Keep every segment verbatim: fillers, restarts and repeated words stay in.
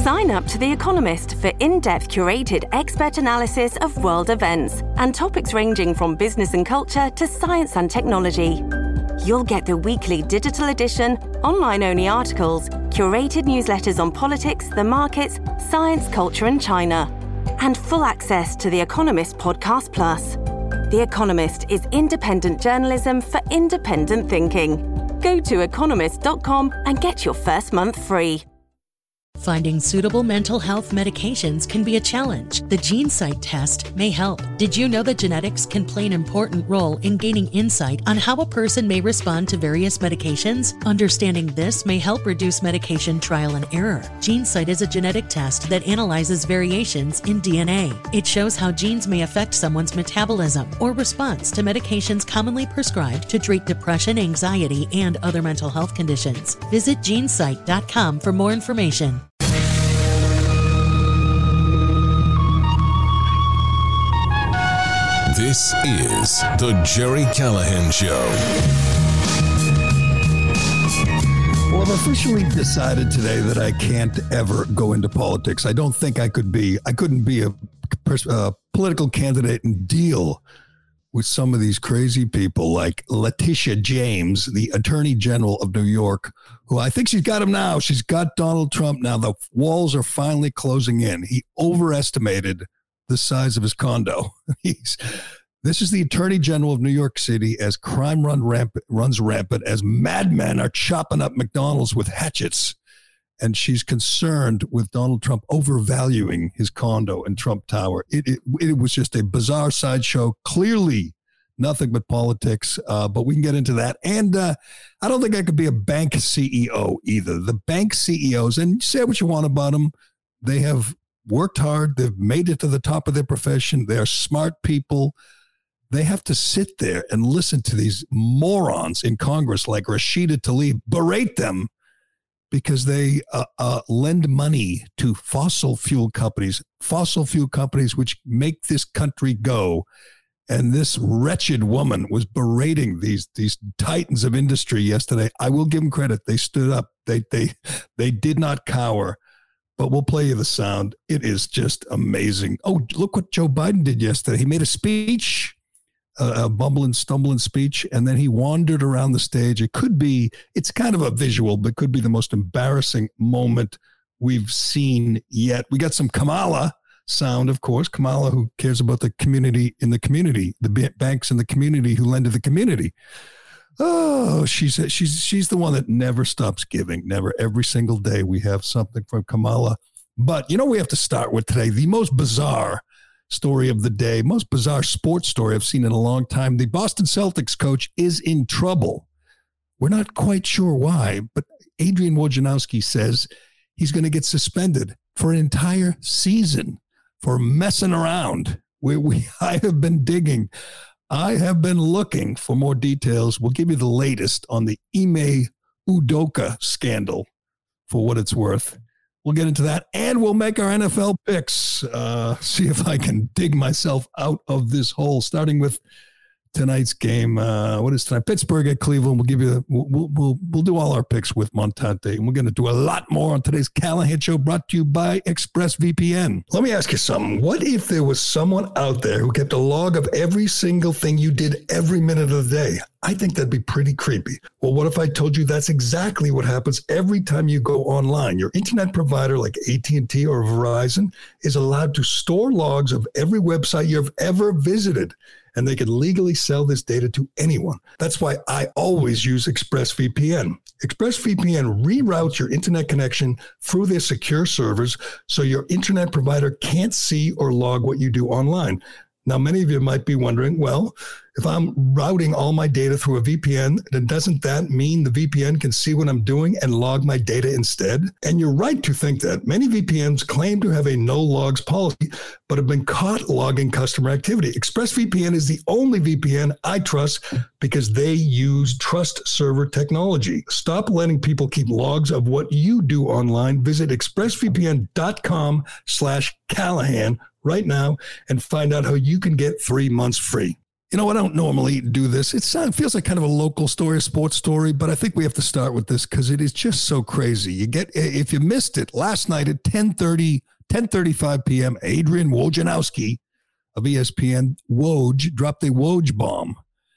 Sign up to The Economist for in-depth curated expert analysis of world events and topics ranging from business and culture to science and technology. You'll get the weekly digital edition, online-only articles, curated newsletters on politics, the markets, science, culture and China, and full access to The Economist Podcast Plus. The Economist is independent journalism for independent thinking. Go to economist dot com and get your first month free. Finding suitable mental health medications can be a challenge. The GeneSight test may help. Did you know that genetics can play an important role in gaining insight on how a person may respond to various medications? Understanding this may help reduce medication trial and error. GeneSight is a genetic test that analyzes variations in D N A. It shows how genes may affect someone's metabolism or response to medications commonly prescribed to treat depression, anxiety, and other mental health conditions. Visit genesight dot com for more information. This is the Gerry Callahan Show. Well, I've officially decided today that I can't ever go into politics. I don't think I could be, I couldn't be a, a political candidate and deal with some of these crazy people like Letitia James, the Attorney General of New York, who I think she's got him now. She's got Donald Trump now. The walls are finally closing in. He overestimated the size of his condo. He's, this is the Attorney General of New York City as crime run rampant, runs rampant, as madmen are chopping up McDonald's with hatchets. And she's concerned with Donald Trump overvaluing his condo in Trump Tower. It, it, it was just a bizarre sideshow. Clearly nothing but politics, uh, but we can get into that. And uh, I don't think I could be a bank C E O either. The bank C E Os, and say what you want about them, they have worked hard. They've made it to the top of their profession. They're smart people. They have to sit there and listen to these morons in Congress like Rashida Tlaib berate them because they uh, uh, lend money to fossil fuel companies, fossil fuel companies which make this country go. And this wretched woman was berating these these titans of industry yesterday. I will give them credit. They stood up. They they they did not cower. But we'll play you the sound. It is just amazing. Oh, look what Joe Biden did yesterday. He made a speech, a, a bumbling, stumbling speech, and then he wandered around the stage. It could be, it's kind of a visual, but could be the most embarrassing moment we've seen yet. We got some Kamala sound, of course. Kamala, who cares about the community in the community, the banks in the community who lend to the community. Oh, she's she's she's the one that never stops giving. Never. Every single day we have something from Kamala. But you know, we have to start with today the most bizarre story of the day, most bizarre sports story I've seen in a long time. The Boston Celtics coach is in trouble. We're not quite sure why, but Adrian Wojnarowski says he's going to get suspended for an entire season for messing around. We we I have been digging. I have been looking for more details. We'll give you the latest on the Ime Udoka scandal for what it's worth. We'll get into that, and we'll make our N F L picks. Uh, see if I can dig myself out of this hole, starting with tonight's game. Uh, what is tonight? Pittsburgh at Cleveland. We'll give you, we'll, we'll, we'll do all our picks with Montante, and we're going to do a lot more on today's Callahan Show, brought to you by ExpressVPN. Let me ask you something. What if there was someone out there who kept a log of every single thing you did every minute of the day? I think that'd be pretty creepy. Well, what if I told you that's exactly what happens every time you go online? Your internet provider like A T and T or Verizon is allowed to store logs of every website you've ever visited, and they can legally sell this data to anyone. That's why I always use ExpressVPN. ExpressVPN reroutes your internet connection through their secure servers so your internet provider can't see or log what you do online. Now, many of you might be wondering, well, if I'm routing all my data through a V P N, then doesn't that mean the V P N can see what I'm doing and log my data instead? And you're right to think that. Many V P Ns claim to have a no logs policy, but have been caught logging customer activity. ExpressVPN is the only V P N I trust because they use trust server technology. Stop letting people keep logs of what you do online. Visit expressvpn.com slash Callahan right now and find out how you can get three months free. You know, I don't normally do this. It's, it feels like kind of a local story, a sports story, but I think we have to start with this because it is just so crazy. You get, if you missed it last night at ten thirty, ten thirty-five p.m., Adrian Wojnarowski of E S P N, Woj, dropped a Woj bomb.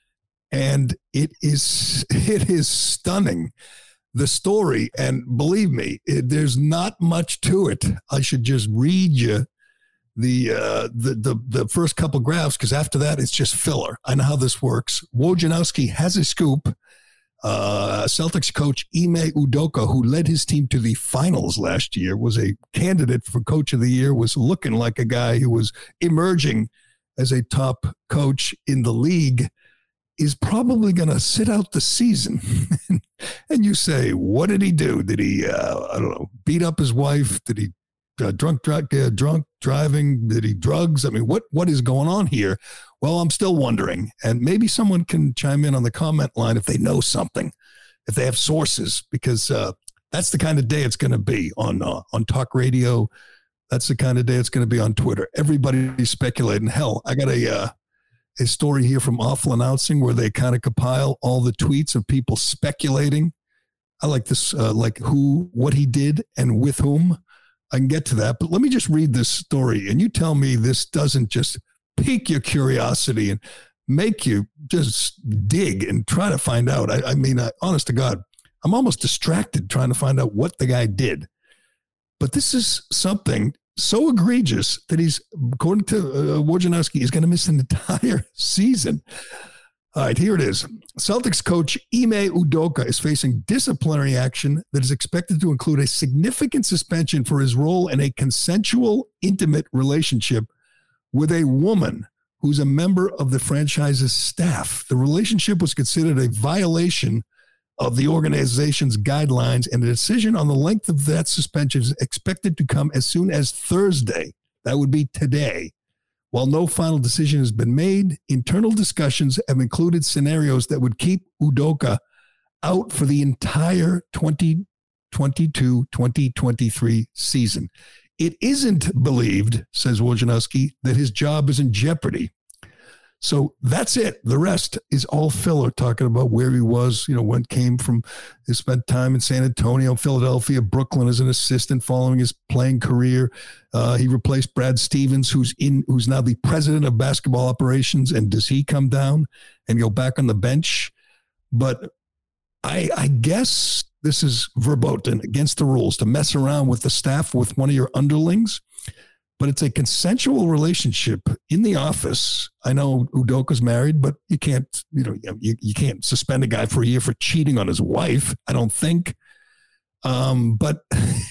And it is, it is stunning, the story. And believe me, it, there's not much to it. I should just read you the uh, the, the the first couple graphs, because after that, it's just filler. I know how this works. Wojnarowski has a scoop. Uh, Celtics coach Ime Udoka, who led his team to the finals last year, was a candidate for coach of the year, was looking like a guy who was emerging as a top coach in the league, is probably going to sit out the season. And you say, what did he do? Did he, uh, I don't know, beat up his wife? Did he uh, drunk, drunk, uh, drunk driving? Did he drugs? I mean, what what is going on here? Well, I'm still wondering. And maybe someone can chime in on the comment line if they know something, if they have sources, because uh, that's the kind of day it's going to be on uh, on talk radio. That's the kind of day it's going to be on Twitter. Everybody's speculating. Hell, I got a uh, a story here from Awful Announcing where they kind of compile all the tweets of people speculating. I like this, uh, like who, what he did and with whom. I can get to that, but let me just read this story and you tell me this doesn't just pique your curiosity and make you just dig and try to find out. I, I mean, I, honest to God, I'm almost distracted trying to find out what the guy did. But this is something so egregious that he's, according to uh, Wojnarowski, he's going to miss an entire season. All right, here it is. Celtics coach Ime Udoka is facing disciplinary action that is expected to include a significant suspension for his role in a consensual, intimate relationship with a woman who's a member of the franchise's staff. The relationship was considered a violation of the organization's guidelines, and a decision on the length of that suspension is expected to come as soon as Thursday. That would be today. While no final decision has been made, internal discussions have included scenarios that would keep Udoka out for the entire twenty twenty-two twenty twenty-three season. It isn't believed, says Wojnarowski, that his job is in jeopardy. So that's it. The rest is all filler, talking about where he was, you know, when came from, he spent time in San Antonio, Philadelphia, Brooklyn as an assistant following his playing career. Uh, he replaced Brad Stevens, who's in, who's now the president of basketball operations. And does he come down and go back on the bench? But I, I guess this is verboten, against the rules, to mess around with the staff, with one of your underlings. But it's a consensual relationship in the office. I know Udoka's married, but you can't, you know, you, you can't suspend a guy for a year for cheating on his wife, I don't think. Um, but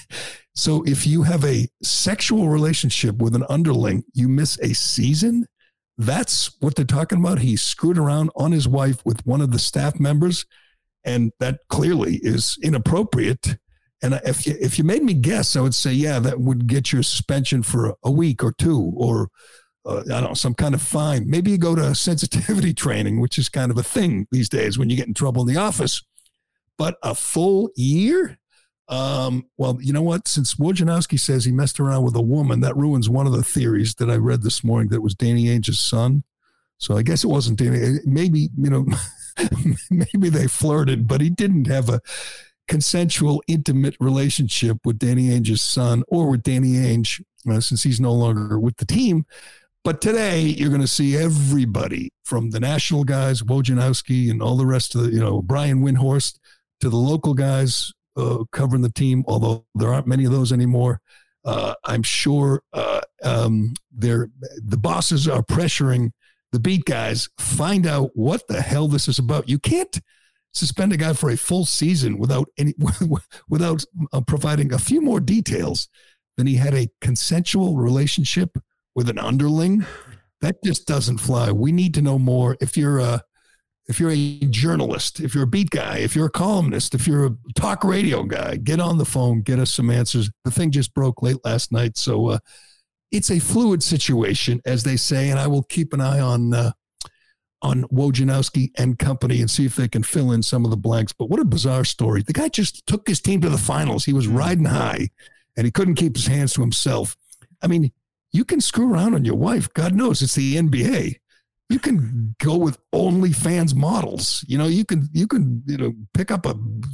so if you have a sexual relationship with an underling, you miss a season. That's what they're talking about. He screwed around on his wife with one of the staff members, and that clearly is inappropriate. And if you, if you made me guess, I would say, yeah, that would get you a suspension for a week or two, or uh, I don't know, some kind of fine. Maybe you go to sensitivity training, which is kind of a thing these days when you get in trouble in the office. But a full year? Um, well, you know what? Since Wojnarowski says he messed around with a woman, that ruins one of the theories that I read this morning that was Danny Ainge's son. So I guess it wasn't Danny. Maybe, you know, maybe they flirted, but he didn't have a consensual, intimate relationship with Danny Ainge's son, or with Danny Ainge, uh, since he's no longer with the team. But today, you're going to see everybody from the national guys, Wojnarowski, and all the rest of the, you know, Brian Windhorst, to the local guys uh, covering the team, although there aren't many of those anymore. Uh, I'm sure uh, um, they're, the bosses are pressuring the beat guys, find out what the hell this is about. You can't suspend a guy for a full season without any, without uh, providing a few more details than he had a consensual relationship with an underling. That just doesn't fly. We need to know more. If you're a, if you're a journalist, if you're a beat guy, if you're a columnist, if you're a talk radio guy, get on the phone, get us some answers. The thing just broke late last night. So uh, it's a fluid situation, as they say, and I will keep an eye on, uh, on Wojnarowski and company and see if they can fill in some of the blanks. But what a bizarre story. The guy just took his team to the finals. He was riding high, and he couldn't keep his hands to himself. I mean, you can screw around on your wife. God knows it's the N B A. You can go with OnlyFans models. You know, you can you can you know pick up a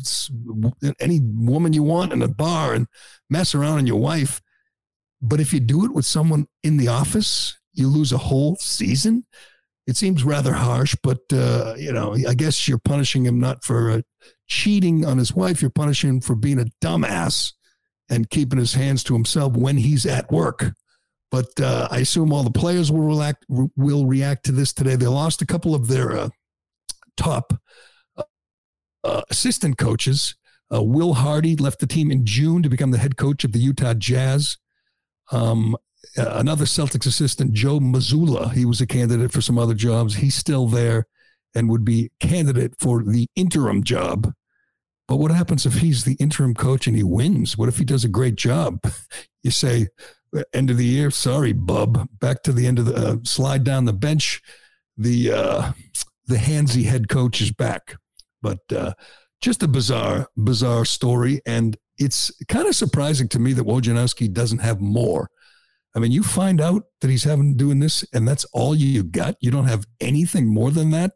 any woman you want in a bar and mess around on your wife. But if you do it with someone in the office, you lose a whole season. It seems rather harsh, but uh, you know, I guess you're punishing him not for uh, cheating on his wife. You're punishing him for being a dumbass and keeping his hands to himself when he's at work. But uh, I assume all the players will react, will react to this today. They lost a couple of their uh, top uh, assistant coaches. Uh, Will Hardy left the team in June to become the head coach of the Utah Jazz. Um, uh, another Celtics assistant, Joe Mazzulla, he was a candidate for some other jobs. He's still there and would be candidate for the interim job. But what happens if he's the interim coach and he wins? What if he does a great job? You say, end of the year, sorry, bub. Back to the end of the uh, slide down the bench. The uh, the handsy head coach is back. But uh, just a bizarre, bizarre story. And it's kind of surprising to me that Wojnarowski doesn't have more. I mean, you find out that he's having doing this, and that's all you got. You don't have anything more than that.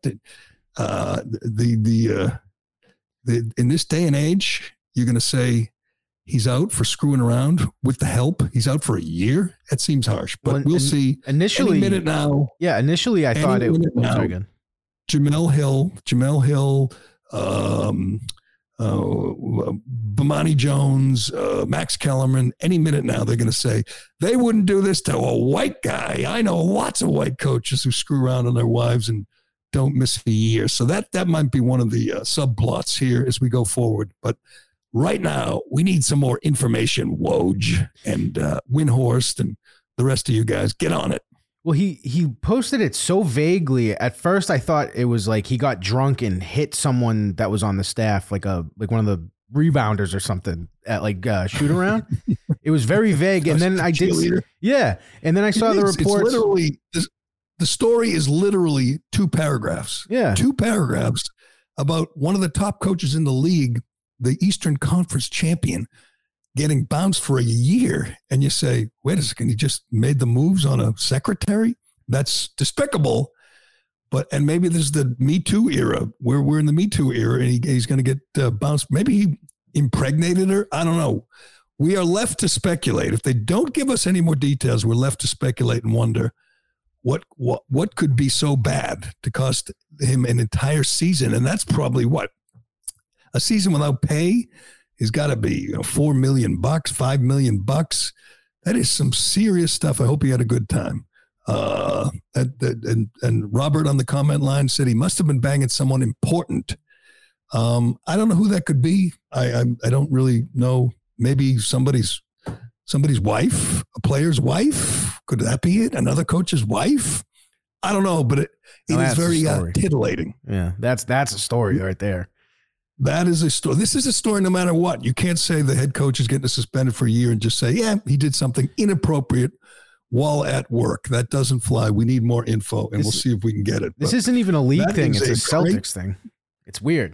Uh, the the uh, the in this day and age, you're going to say he's out for screwing around with the help. He's out for a year. That seems harsh, but well, we'll in, see. Initially, any minute now. Yeah, initially I thought it was oh, again. Jamel Hill, Jamel Hill, um, uh, Bomani Jones, uh, Max Kellerman. Any minute now, they're going to say they wouldn't do this to a white guy. I know lots of white coaches who screw around on their wives and don't miss a year. So that that might be one of the uh, subplots here as we go forward, but. Right now, we need some more information, Woj and uh, Windhorst and the rest of you guys. Get on it. Well, he he posted it so vaguely. At first, I thought it was like he got drunk and hit someone that was on the staff, like a like one of the rebounders or something at like uh, shoot around. It was very vague, and then I did, yeah, and then I saw the reports. It's literally the story is literally two paragraphs. Yeah, two paragraphs about one of the top coaches in the league. The Eastern Conference champion getting bounced for a year. And you say, wait a second, he just made the moves on a secretary? That's despicable. But, and maybe this is the Me Too era where we're in the Me Too era and he, he's going to get uh, bounced. Maybe he impregnated her. I don't know. We are left to speculate. If they don't give us any more details, we're left to speculate and wonder what, what, what could be so bad to cost him an entire season. And that's probably what? A season without pay has got to be you know, four million bucks, five million bucks. That is some serious stuff. I hope he had a good time. Uh, and, and, and Robert on the comment line said he must have been banging someone important. Um, I don't know who that could be. I, I I don't really know. Maybe somebody's somebody's wife, a player's wife. Could that be it? Another coach's wife? I don't know, but it, it oh, is very uh, titillating. Yeah, that's that's a story right there. That is a story. This is a story no matter what. You can't say the head coach is getting suspended for a year and just say, yeah, he did something inappropriate while at work. That doesn't fly. We need more info, and this, we'll see if we can get it. This but isn't even a league thing. It's a, a Celtics cra- thing. It's weird.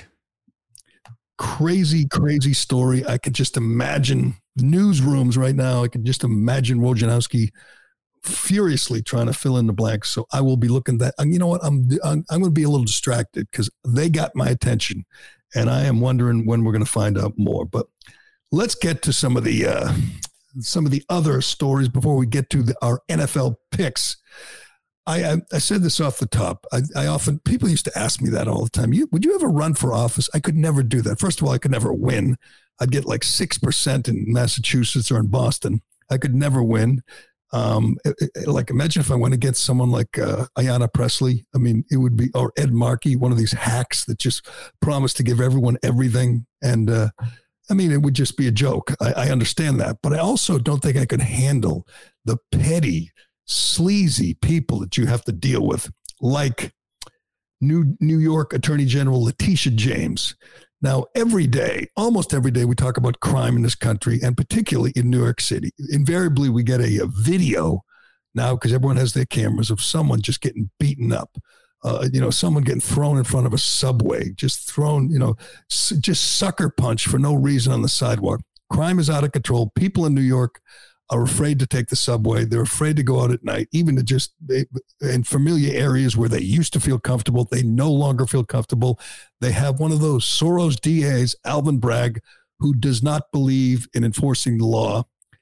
Crazy, crazy story. I could just imagine newsrooms right now. I can just imagine Wojnarowski furiously trying to fill in the blanks. So I will be looking at that. And you know what? I'm, I'm, I'm going to be a little distracted because they got my attention. And I am wondering when we're going to find out more. But let's get to some of the uh, some of the other stories before we get to the, our N F L picks. I, I I said this off the top. I, I often people used to ask me that all the time. You, would you ever run for office? I could never do that. First of all, I could never win. I'd get like six percent in Massachusetts or in Boston. I could never win. Um, it, it, like imagine if I went against someone like uh, Ayanna Pressley. I mean, it would be, or Ed Markey, one of these hacks that just promised to give everyone everything. And uh, I mean, it would just be a joke. I, I understand that, but I also don't think I could handle the petty, sleazy people that you have to deal with, like New New York Attorney General Letitia James. Now, every day, almost every day, we talk about crime in this country, and particularly in New York City. Invariably, we get a, a video now because everyone has their cameras of someone just getting beaten up. Uh, you know, someone getting thrown in front of a subway, just thrown, you know, s- just sucker punch for no reason on the sidewalk. Crime is out of control. People in New York are afraid to take the subway. They're afraid to go out at night, even to just in familiar areas where they used to feel comfortable. They no longer feel comfortable. They have one of those Soros D As, Alvin Bragg, who does not believe in enforcing the law.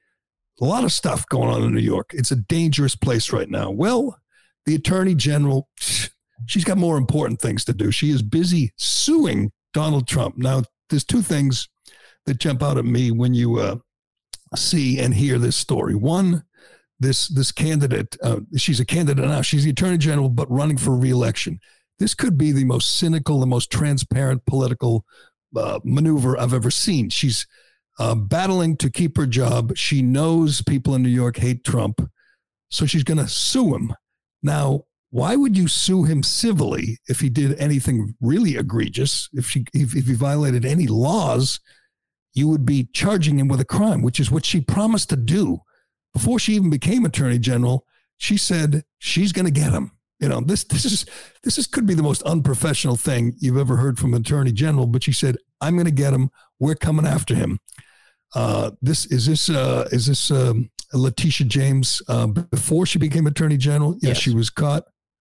A lot of stuff going on in New York. It's a dangerous place right now. Well, the Attorney General, she's got more important things to do. She is busy suing Donald Trump. Now, there's two things that jump out at me when you uh, see and hear this story. One, this this candidate, uh, she's a candidate now. She's the Attorney General, but running for re-election. This could be the most cynical, the most transparent political uh, maneuver I've ever seen. She's uh, battling to keep her job. She knows people in New York hate Trump, so she's going to sue him. Now, why would you sue him civilly if he did anything really egregious? If she, if, if he violated any laws, you would be charging him with a crime, which is what she promised to do. Before she even became Attorney General, she said she's going to get him. You know, this this is this is could be the most unprofessional thing you've ever heard from an Attorney General, but she said, I'm going to get him. We're coming after him. Uh, this is this uh, is this um, Letitia James uh, before she became Attorney General? Yes, yes, she was caught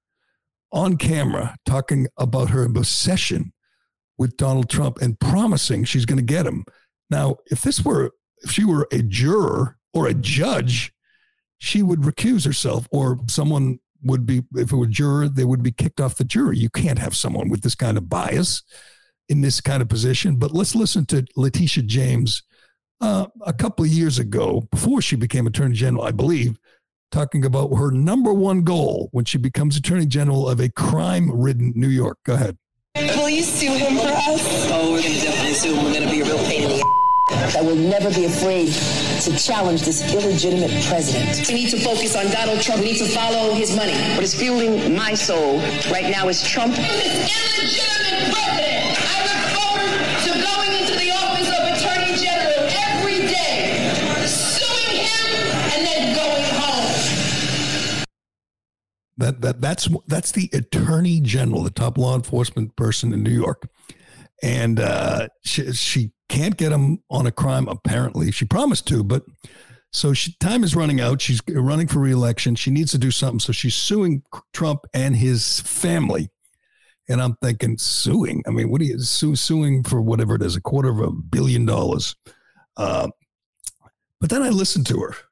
on camera talking about her obsession with Donald Trump and promising she's going to get him. Now, if this were, if she were a juror or a judge, she would recuse herself, or someone would be, if it were a juror, they would be kicked off the jury. You can't have someone with this kind of bias in this kind of position. But let's listen to Letitia James uh, a couple of years ago, before she became Attorney General, I believe, talking about her number one goal when she becomes Attorney General of a crime-ridden New York. Go ahead. Will you sue him for us? Oh, we're going to definitely sue him. We're going to be a real pain in the I will never be afraid to challenge this illegitimate president. We need to focus on Donald Trump. We need to follow his money. What is fueling my soul right now is Trump. This illegitimate president. I look forward to going into the office of Attorney General every day, suing him, and then going home. That that that's that's the Attorney General, the top law enforcement person in New York, and uh, she she can't get him on a crime. Apparently, she promised to, but so she, time is running out. She's running for re-election. She needs to do something, so she's suing Trump and his family. And I'm thinking, suing? I mean, what are you su- suing for? Whatever it is, a quarter of a billion dollars. Uh, but then I listened to her.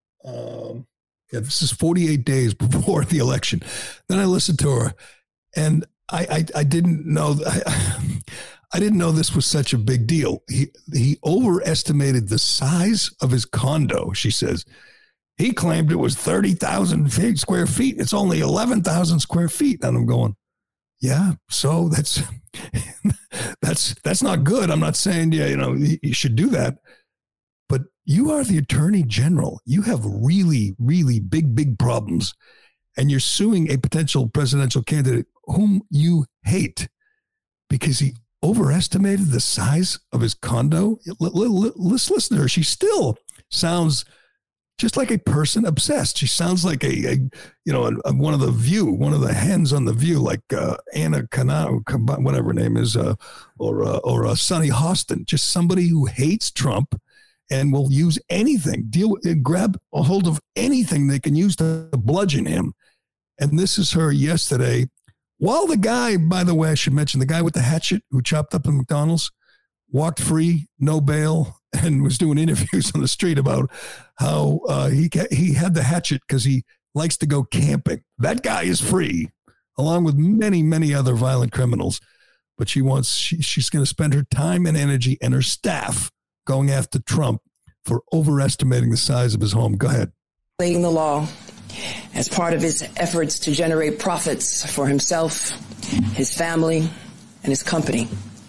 Um, Yeah, this is forty-eight days before the election. Then I listened to her, and I I, I didn't know I, I didn't know this was such a big deal. He he overestimated the size of his condo. She says he claimed it was thirty thousand square feet. It's only eleven thousand square feet, and I'm going, yeah. So that's that's that's not good. I'm not saying yeah, you know, you should do that. But you are the Attorney General. You have really, really big, big problems. And you're suing a potential presidential candidate whom you hate because he overestimated the size of his condo. Let's listen to her. She still sounds just like a person obsessed. She sounds like a, a you know, a, a, one of the View, one of the hens on the View, like uh, Anna Kana, whatever her name is, uh, or uh, or uh, Sonny Hostin. Just somebody who hates Trump and will use anything, deal grab a hold of anything they can use to bludgeon him. And this is her yesterday. While the guy, by the way, I should mention, the guy with the hatchet who chopped up in McDonald's walked free, no bail, and was doing interviews on the street about how uh, he he had the hatchet because he likes to go camping. That guy is free, along with many, many other violent criminals. But she wants she, she's going to spend her time and energy and her staff going after Trump for overestimating the size of his home. Go ahead. Violating the law as part of his efforts to generate profits for himself, his family, and his company.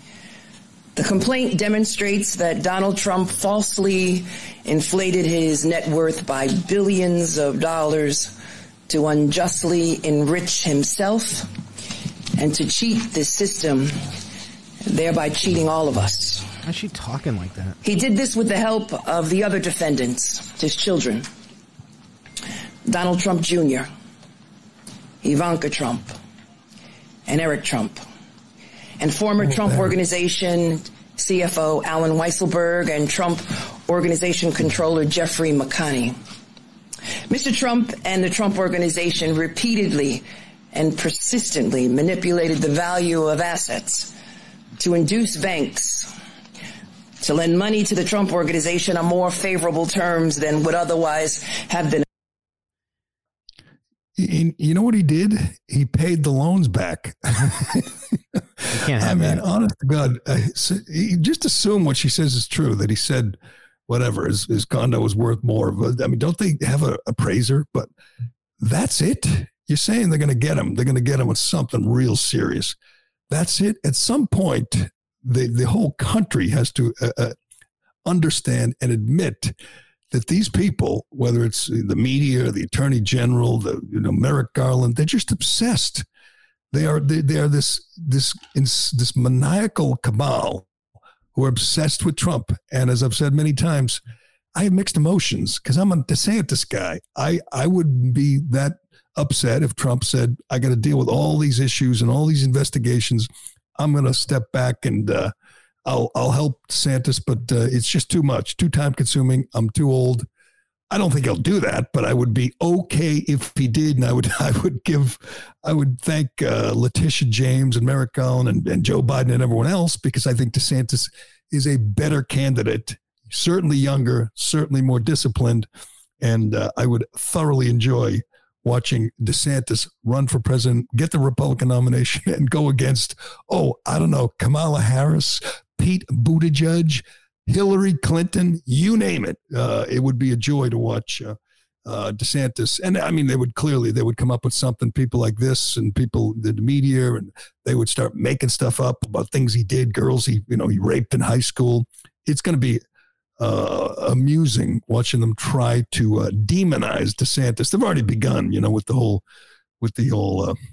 The complaint demonstrates that Donald Trump falsely inflated his net worth by billions of dollars to unjustly enrich himself and to cheat this system, thereby cheating all of us. Why is she talking like that? He did this with the help of the other defendants, his children, Donald Trump Junior, Ivanka Trump, and Eric Trump, and former oh, Trump Eric. Organization C F O Alan Weisselberg and Trump Organization controller Jeffrey McConney. Mister Trump and the Trump Organization repeatedly and persistently manipulated the value of assets to induce banks to lend money to the Trump Organization on more favorable terms than would otherwise have been. You know what he did? He paid the loans back. You can't have I mean, that. honest to God, uh, so you just assume what she says is true, that he said whatever, his, his condo was worth more. But I mean, don't they have a appraiser? But that's it. You're saying they're going to get him. They're going to get him with something real serious. That's it. At some point, the, the whole country has to uh, uh, understand and admit that these people, whether it's the media, the attorney general, the you know Merrick Garland, they're just obsessed. They are they, they are this this this maniacal cabal who are obsessed with Trump. And as I've said many times, I have mixed emotions because I'm a DeSantis guy. I I would be that upset if Trump said, I got to deal with all these issues and all these investigations. I'm going to step back and uh, I'll I'll help DeSantis, but uh, it's just too much, too time consuming. I'm too old. I don't think he'll do that, but I would be okay if he did, and I would I would give I would thank uh, Letitia James and Merrick Garland and, and Joe Biden and everyone else, because I think DeSantis is a better candidate, certainly younger, certainly more disciplined, and uh, I would thoroughly enjoy watching DeSantis run for president, get the Republican nomination, and go against, oh, I don't know, Kamala Harris, Pete Buttigieg, Hillary Clinton, you name it. Uh, it would be a joy to watch uh, uh, DeSantis. And I mean, they would clearly, they would come up with something, people like this and people, the media, and they would start making stuff up about things he did, girls he, you know, he raped in high school. It's going to be uh, amusing watching them try to uh, demonize DeSantis. They've already begun, you know, with the whole, with the whole uh,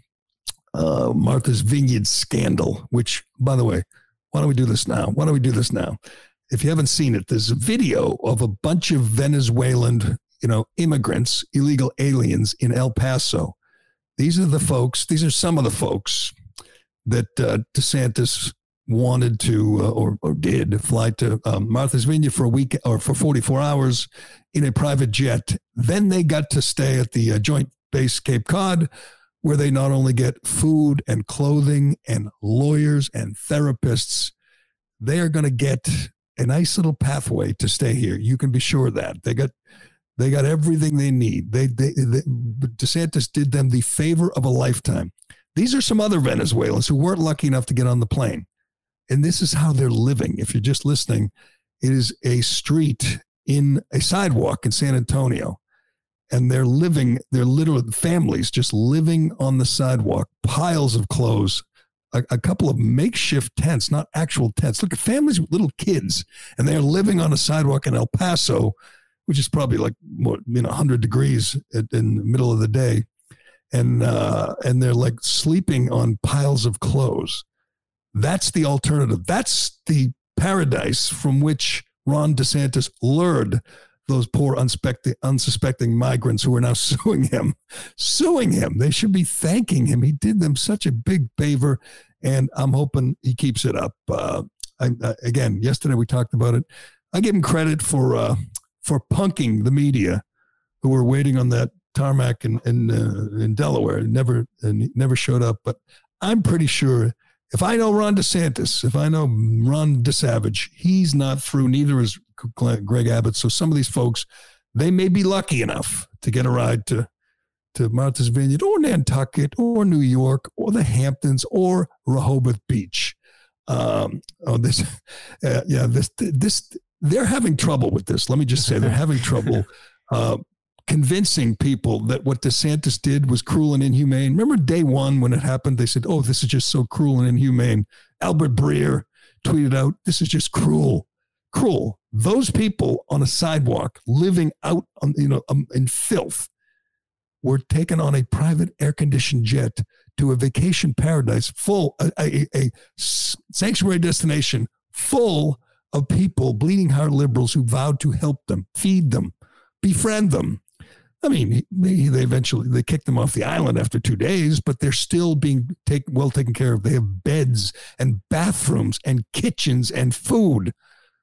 uh, Martha's Vineyard scandal, which, by the way, why don't we do this now? Why don't we do this now? If you haven't seen it, there's a video of a bunch of Venezuelan, you know, immigrants, illegal aliens in El Paso. These are the folks, these are some of the folks that uh, DeSantis wanted to, uh, or, or did, fly to um, Martha's Vineyard for a week or for forty-four hours in a private jet. Then they got to stay at the uh, Joint Base Cape Cod, where they not only get food and clothing and lawyers and therapists, they are going to get a nice little pathway to stay here. You can be sure of that. They got they got everything they need. They, they, they DeSantis did them the favor of a lifetime. These are some other Venezuelans who weren't lucky enough to get on the plane. And this is how they're living. If you're just listening, it is a street in a sidewalk in San Antonio. And they're living, they're literally families just living on the sidewalk, piles of clothes, a, a couple of makeshift tents, not actual tents. Look at families with little kids, and they're living on a sidewalk in El Paso, which is probably like what, you know, one hundred degrees in the middle of the day. And, uh, and they're like sleeping on piles of clothes. That's the alternative. That's the paradise from which Ron DeSantis lured those poor unsuspecting, unsuspecting migrants who are now suing him, suing him. They should be thanking him. He did them such a big favor, and I'm hoping he keeps it up. Uh, I, uh, again, yesterday we talked about it. I give him credit for uh, for punking the media who were waiting on that tarmac in in, uh, in Delaware. It never uh, never showed up, but I'm pretty sure. If I know Ron DeSantis, if I know Ron DeSavage, he's not through, neither is Greg Abbott. So some of these folks, they may be lucky enough to get a ride to, to Martha's Vineyard or Nantucket or New York or the Hamptons or Rehoboth Beach. Um, oh, this, uh, yeah, this, this, they're having trouble with this. Let me just say they're having trouble uh, convincing people that what DeSantis did was cruel and inhumane. Remember day one when it happened, they said, oh, this is just so cruel and inhumane. Albert Breer tweeted out, this is just cruel, cruel. Those people on a sidewalk living out on, you know, um, in filth were taken on a private air-conditioned jet to a vacation paradise full, a, a, a sanctuary destination full of people, bleeding heart liberals who vowed to help them, feed them, befriend them. I mean, they, they eventually, they kicked them off the island after two days, but they're still being take, well taken care of. They have beds and bathrooms and kitchens and food.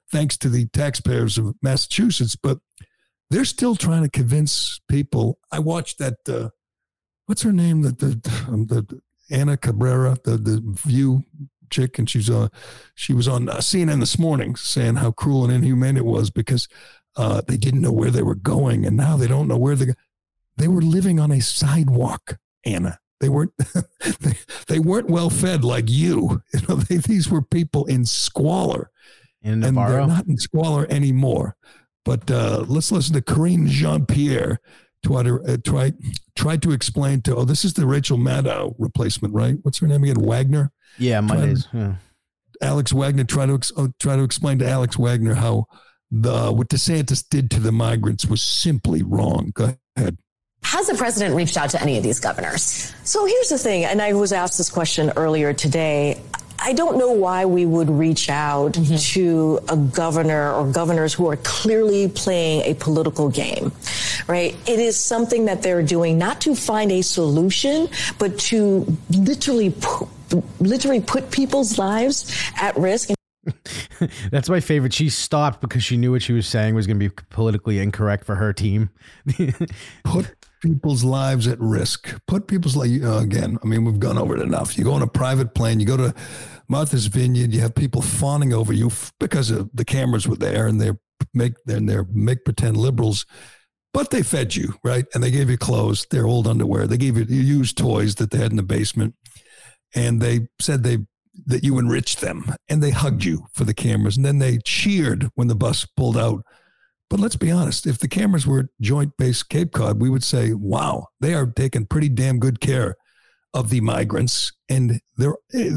thanks to the taxpayers of Massachusetts. But they're still trying to convince people. I watched that, uh, what's her name? The, the, um, the Anna Cabrera, the, the View chick, and she's uh, she was on uh, C N N this morning saying how cruel and inhumane it was because uh, they didn't know where they were going, and now they don't know where they they were living on a sidewalk. Anna, they weren't they, they weren't well fed like you. You know, they, these were people in squalor, in and Navarro? They're not in squalor anymore. But uh, let's listen to Karine Jean-Pierre try to uh, try try to explain to. Oh, this is the Rachel Maddow replacement, right? What's her name again? Wagner. Yeah, Mondays. Yeah. Alex Wagner try to ex- oh, try to explain to Alex Wagner how the what DeSantis did to the migrants was simply wrong. Go ahead. Has the president reached out to any of these governors? So here's the thing, and I was asked this question earlier today. I don't know why we would reach out mm-hmm. to a governor or governors who are clearly playing a political game, right? It is something that they're doing not to find a solution, but to literally, pu- literally put people's lives at risk. That's my favorite. She stopped because she knew what she was saying was going to be politically incorrect for her team. Put people's lives at risk. Put people's lives, you know, again, I mean, we've gone over it enough. You go on a private plane, you go to Martha's Vineyard, you have people fawning over you f- because of the cameras were there and they're make, they're, they're make pretend liberals, but they fed you, right? And they gave you clothes, their old underwear. They gave you used toys that they had in the basement. And they said they that you enriched them, and they hugged you for the cameras. And then they cheered when the bus pulled out. But let's be honest, if the cameras were at Joint Base Cape Cod, we would say, wow, they are taking pretty damn good care of the migrants. And there,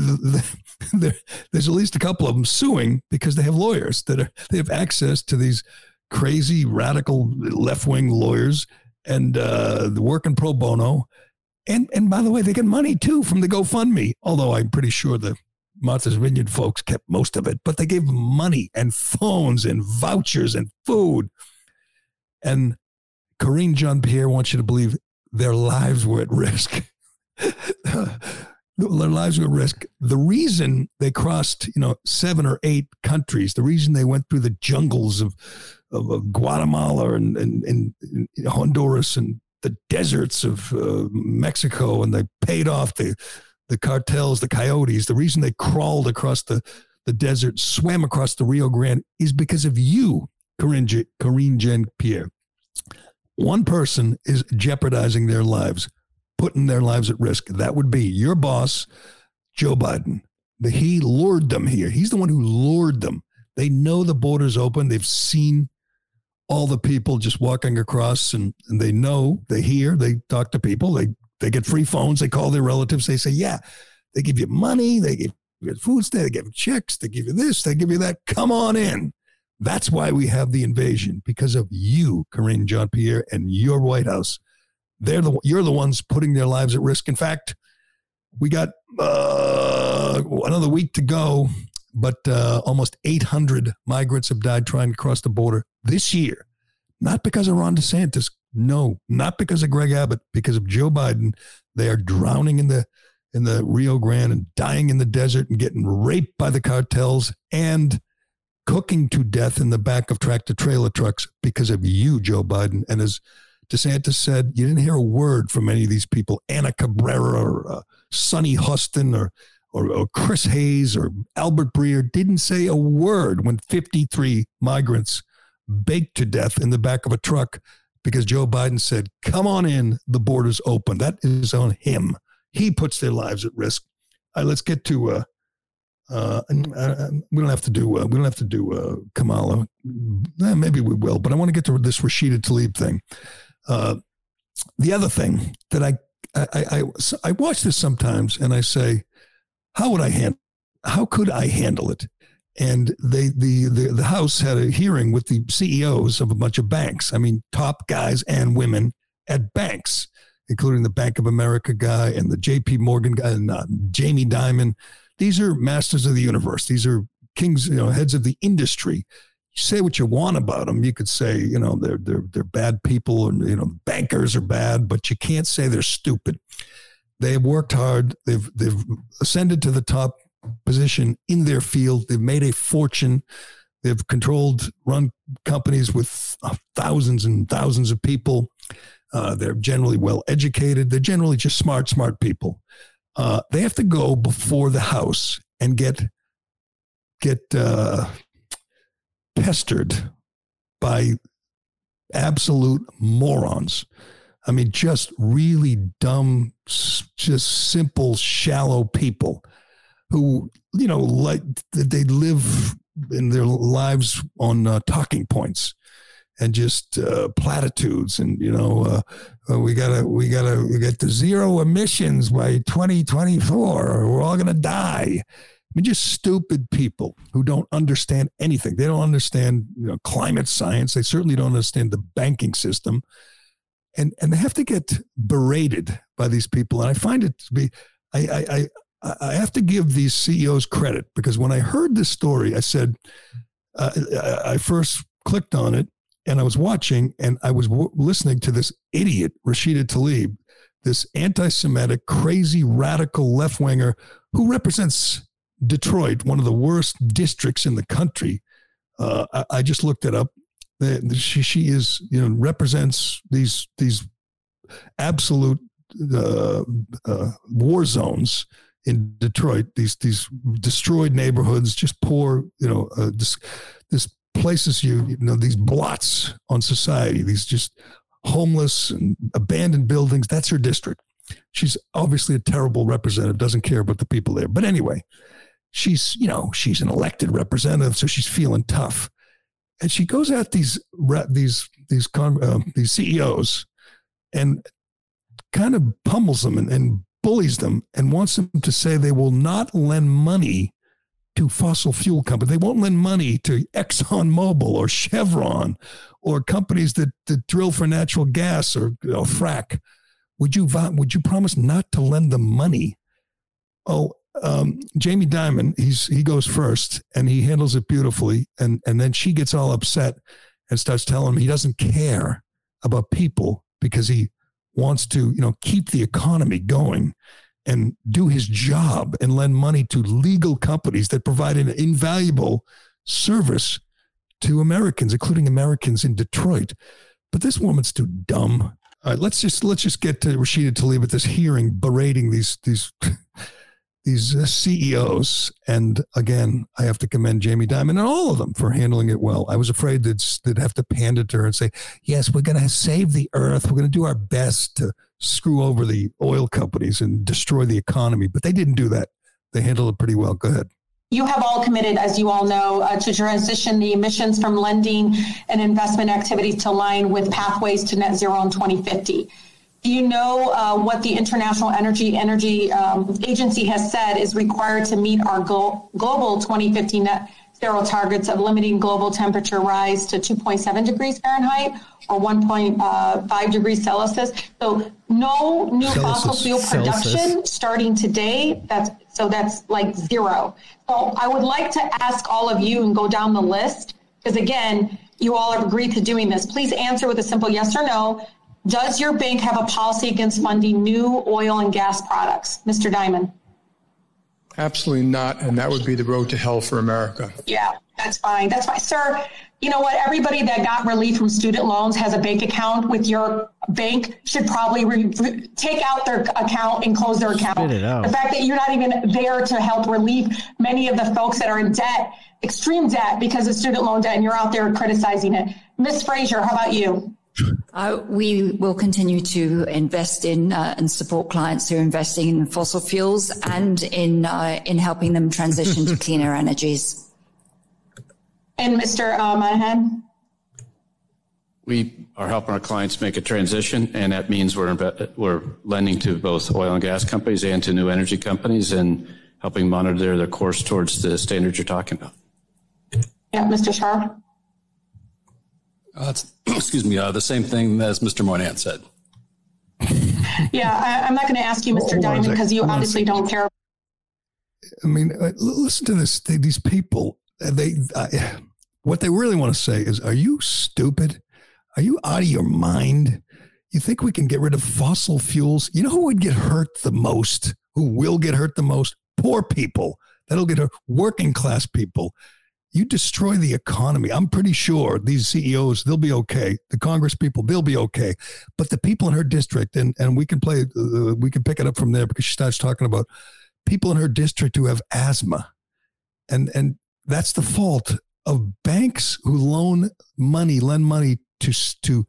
there, there's at least a couple of them suing because they have lawyers that are, they have access to these crazy, radical left-wing lawyers and uh, the working pro bono. And, and by the way, they get money too from the GoFundMe, although I'm pretty sure the Martha's Vineyard folks kept most of it, but they gave them money and phones and vouchers and food. And Karine Jean-Pierre wants you to believe their lives were at risk. Their lives were at risk. The reason they crossed, you know, seven or eight countries, the reason they went through the jungles of, of, of Guatemala and, and, and, and Honduras and the deserts of uh, Mexico, and they paid off the the cartels, the coyotes, the reason they crawled across the, the desert, swam across the Rio Grande is because of you, Karine, Karine Jean-Pierre. One person is jeopardizing their lives, putting their lives at risk. That would be your boss, Joe Biden. He lured them here. He's the one who lured them. They know the border's open. They've seen all the people just walking across, and, and they know, they hear, they talk to people, they They get free phones. They call their relatives. They say, yeah, they give you money. They give you food stamps. They give you checks. They give you this. They give you that. Come on in. That's why we have the invasion, because of you, Karine Jean-Pierre, and your White House. They're the You're the ones putting their lives at risk. In fact, we got uh, another week to go, but uh, almost eight hundred migrants have died trying to cross the border this year. Not because of Ron DeSantis. No, not because of Greg Abbott, because of Joe Biden. They are drowning in the in the Rio Grande and dying in the desert and getting raped by the cartels and cooking to death in the back of tractor trailer trucks because of you, Joe Biden. And as DeSantis said, you didn't hear a word from any of these people, Anna Cabrera or uh, Sonny Huston or, or or Chris Hayes or Albert Breer didn't say a word when fifty-three migrants baked to death in the back of a truck because Joe Biden said, come on in, the border's open. That is on him. He puts their lives at risk. All right, let's get to, uh, uh, uh, we don't have to do, uh, we don't have to do uh, Kamala. Eh, maybe we will, but I want to get to this Rashida Tlaib thing. Uh, the other thing that I, I, I, I watch this sometimes and I say, how would I handle, how could I handle it? And they, the, the, the House had a hearing with the C E Os of a bunch of banks. I mean, top guys and women at banks, including the Bank of America guy and the J P Morgan guy and uh, Jamie Dimon. These are masters of the universe. These are kings, you know, heads of the industry. You say what you want about them. You could say, you know, they're, they're, they're bad people and, you know, bankers are bad, but you can't say they're stupid. They have worked hard. They've, they've ascended to the top position in their field. They've made a fortune. They've controlled, run companies with thousands and thousands of people. Uh, they're generally well educated. They're generally just smart, smart people. Uh, they have to go before the House and get get uh, pestered by absolute morons. I mean, just really dumb, just simple, shallow people who, you know, like they live in their lives on uh, talking points and just uh, platitudes. And, you know, uh, uh, we gotta, we gotta, we get to zero emissions by twenty twenty-four or we're all going to die. I mean, just stupid people who don't understand anything. They don't understand, you know, climate science. They certainly don't understand the banking system. And and they have to get berated by these people. And I find it to be, I, I, I, I have to give these C E Os credit, because when I heard this story, I said, uh, I first clicked on it and I was watching and I was w- listening to this idiot, Rashida Tlaib, this anti-Semitic, crazy, radical left-winger who represents Detroit, one of the worst districts in the country. Uh, I, I just looked it up. She she is, you know, represents these these absolute uh, uh, war zones in Detroit. These these destroyed neighborhoods, just poor, you know, uh, this this places you you know these blots on society. These just homeless and abandoned buildings. That's her district. She's obviously a terrible representative. Doesn't care about the people there. But anyway, she's you know she's an elected representative, so she's feeling tough. And she goes at these these these uh, these C E Os and kind of pummels them and, and bullies them and wants them to say they will not lend money to fossil fuel companies. They won't lend money to ExxonMobil or Chevron or companies that, that drill for natural gas or you know, frack. Would you would you promise not to lend them money? Oh. Um, Jamie Dimon, he's he goes first and he handles it beautifully, and and then she gets all upset and starts telling him he doesn't care about people because he wants to, you know, keep the economy going and do his job and lend money to legal companies that provide an invaluable service to Americans, including Americans in Detroit. But this woman's too dumb. All right, let's just let's just get to Rashida Tlaib at this hearing berating these these. These uh, C E Os, and again, I have to commend Jamie Dimon and all of them for handling it well. I was afraid that they'd have to pander to her and say, yes, we're going to save the earth. We're going to do our best to screw over the oil companies and destroy the economy. But they didn't do that. They handled it pretty well. Go ahead. You have all committed, as you all know, uh, to transition the emissions from lending and investment activities to align with pathways to net zero in twenty fifty. Do you know uh, what the International Energy Energy um, Agency has said is required to meet our go- global twenty fifty net zero targets of limiting global temperature rise to two point seven degrees Fahrenheit or one point five degrees Celsius? So no new Celsius. fossil fuel production Celsius. starting today. That's so that's like zero. So I would like to ask all of you and go down the list, because again, you all have agreed to doing this. Please answer with a simple yes or no. Does your bank have a policy against funding new oil and gas products? Mister Dimon? Absolutely not. And that would be the road to hell for America. Yeah, that's fine. That's fine. Sir, you know what? Everybody that got relief from student loans has a bank account with your bank should probably re- re- take out their account and close their account. Spit it out. The fact that you're not even there to help relieve many of the folks that are in debt, extreme debt because of student loan debt, and you're out there criticizing it. Miz Frazier, how about you? Uh, we will continue to invest in uh, and support clients who are investing in fossil fuels and in uh, in helping them transition to cleaner energies. And Mister Uh, Monahan? We are helping our clients make a transition, and that means we're imbe- we're lending to both oil and gas companies and to new energy companies and helping monitor their course towards the standards you're talking about. Yeah, Mister Sharp? Uh, excuse me, uh, the same thing as Mister Moynihan said. Yeah, I, I'm not going to ask you, Mister Dimon, because you obviously don't care. I mean, listen to this. They, these people, they, I, what they really want to say is, are you stupid? Are you out of your mind? You think we can get rid of fossil fuels? You know who would get hurt the most? Who will get hurt the most? Poor people. That'll get hurt. Working class people. you destroy the economy. I'm pretty sure these C E Os, they'll be okay. The Congress people, they'll be okay. But the people in her district, and, and we can play, uh, we can pick it up from there because she starts talking about people in her district who have asthma. And, and that's the fault of banks who loan money, lend money to, to,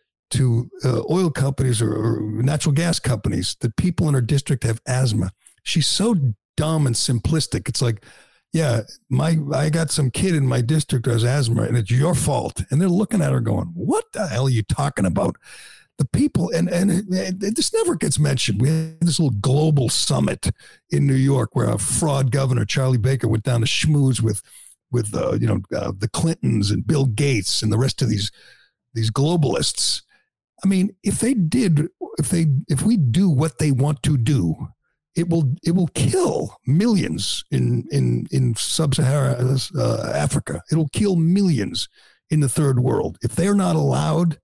to uh, oil companies or, or natural gas companies. The people in her district have asthma. She's so dumb and simplistic. It's like, yeah, my I got some kid in my district who has asthma, and it's your fault. And they're looking at her going, what the hell are you talking about? The people, and, and, and this never gets mentioned. We had this little global summit in New York where a fraud governor, Charlie Baker, went down to schmooze with, with uh, you know, uh, the Clintons and Bill Gates and the rest of these, these globalists. I mean, if they did, if they, if we do what they want to do, It will it will kill millions in in in sub-Saharan uh, Africa. It'll kill millions in the third world if they're not allowed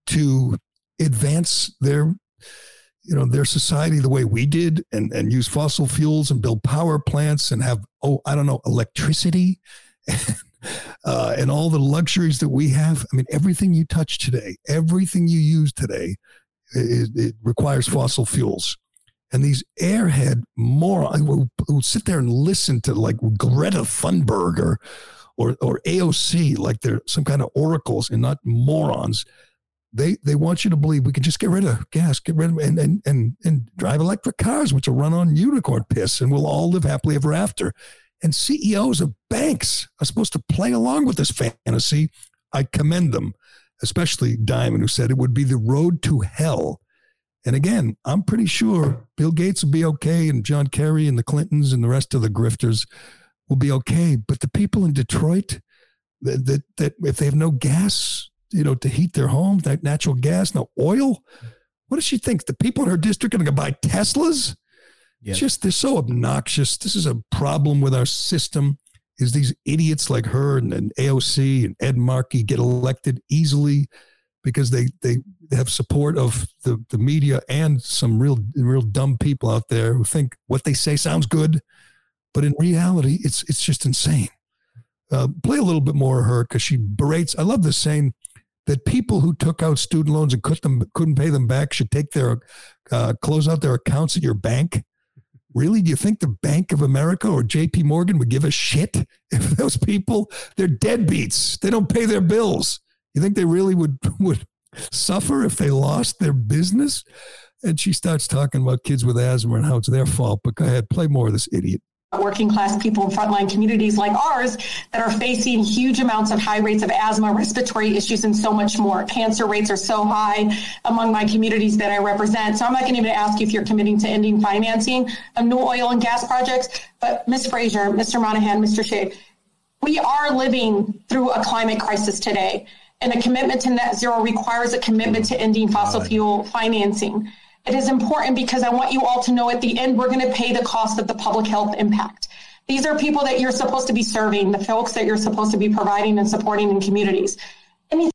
to advance their you know their society the way we did and and use fossil fuels and build power plants and have oh I don't know electricity and, uh, and all the luxuries that we have. I mean, everything you touch today, everything you use today, it, it requires fossil fuels. And these airhead morons who, who sit there and listen to like Greta Thunberg or, or, or A O C like they're some kind of oracles and not morons. They they want you to believe we can just get rid of gas, get rid of and and and, and drive electric cars, which will run on unicorn piss, and we'll all live happily ever after. And C E Os of banks are supposed to play along with this fantasy. I commend them, especially Diamond, who said it would be the road to hell. And again, I'm pretty sure Bill Gates will be okay, and John Kerry and the Clintons and the rest of the grifters will be okay. But the people in Detroit, that that, that if they have no gas, you know, to heat their home, that natural gas, no oil, what does she think? The people in her district are going to buy Teslas? Yeah. It's just, they're so obnoxious. This is a problem with our system. Is these idiots like her and, and A O C and Ed Markey get elected easily because they they have support of the, the media and some real real dumb people out there who think what they say sounds good, but in reality, it's it's just insane. Uh, play a little bit more of her because she berates. I love this saying that people who took out student loans and couldn't them, couldn't pay them back should take their uh, close out their accounts at your bank. Really? Do you think the Bank of America or J P Morgan would give a shit if those people, they're deadbeats. They don't pay their bills. You think they really would would suffer if they lost their business? And she starts talking about kids with asthma and how it's their fault. But go ahead, play more of this idiot. Working class people in frontline communities like ours that are facing huge amounts of high rates of asthma, respiratory issues, and so much more. Cancer rates are so high among my communities that I represent. So I'm not going to even ask you if you're committing to ending financing of new oil and gas projects. But Miz Fraser, Mister Monahan, Mister Shea, we are living through a climate crisis today. And a commitment to net zero requires a commitment to ending fossil fuel financing. It is important because I want you all to know at the end, we're going to pay the cost of the public health impact. These are people that you're supposed to be serving, the folks that you're supposed to be providing and supporting in communities. Anything-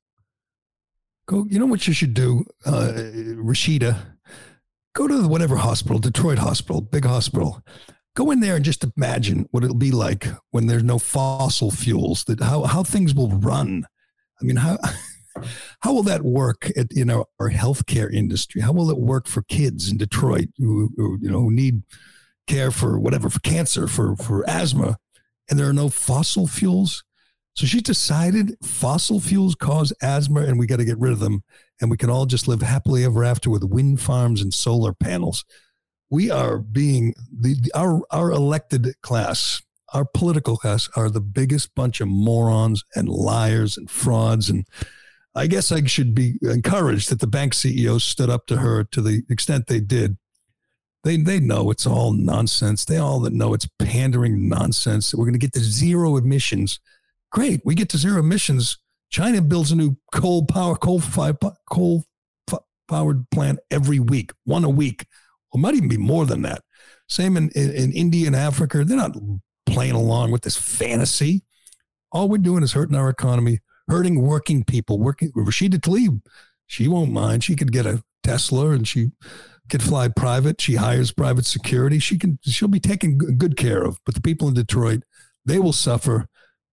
Go, you know what you should do, uh, Rashida? Go to whatever hospital, Detroit hospital, big hospital. Go in there and just imagine what it'll be like when there's no fossil fuels, that how, how things will run. I mean, how how will that work at, in our, our healthcare industry? How will it work for kids in Detroit who, who you know who need care for whatever, for cancer, for for asthma, and there are no fossil fuels? So she decided fossil fuels cause asthma, and we got to get rid of them, and we can all just live happily ever after with wind farms and solar panels. We are being the, the our our elected class. Our political class are the biggest bunch of morons and liars and frauds. And I guess I should be encouraged that the bank C E Os stood up to her to the extent they did. They they know it's all nonsense. They all know it's pandering nonsense. We're going to get to zero emissions. Great. We get to zero emissions. China builds a new coal power, coal fired, coal powered plant every week, one a week. Or might even be more than that. Same in, in, in India and Africa. They're not playing along with this fantasy. All we're doing is hurting our economy, hurting working people. Working Rashida Tlaib, she won't mind. She could get a Tesla and she could fly private. She hires private security. She can. She'll be taken good care of. But the people in Detroit, they will suffer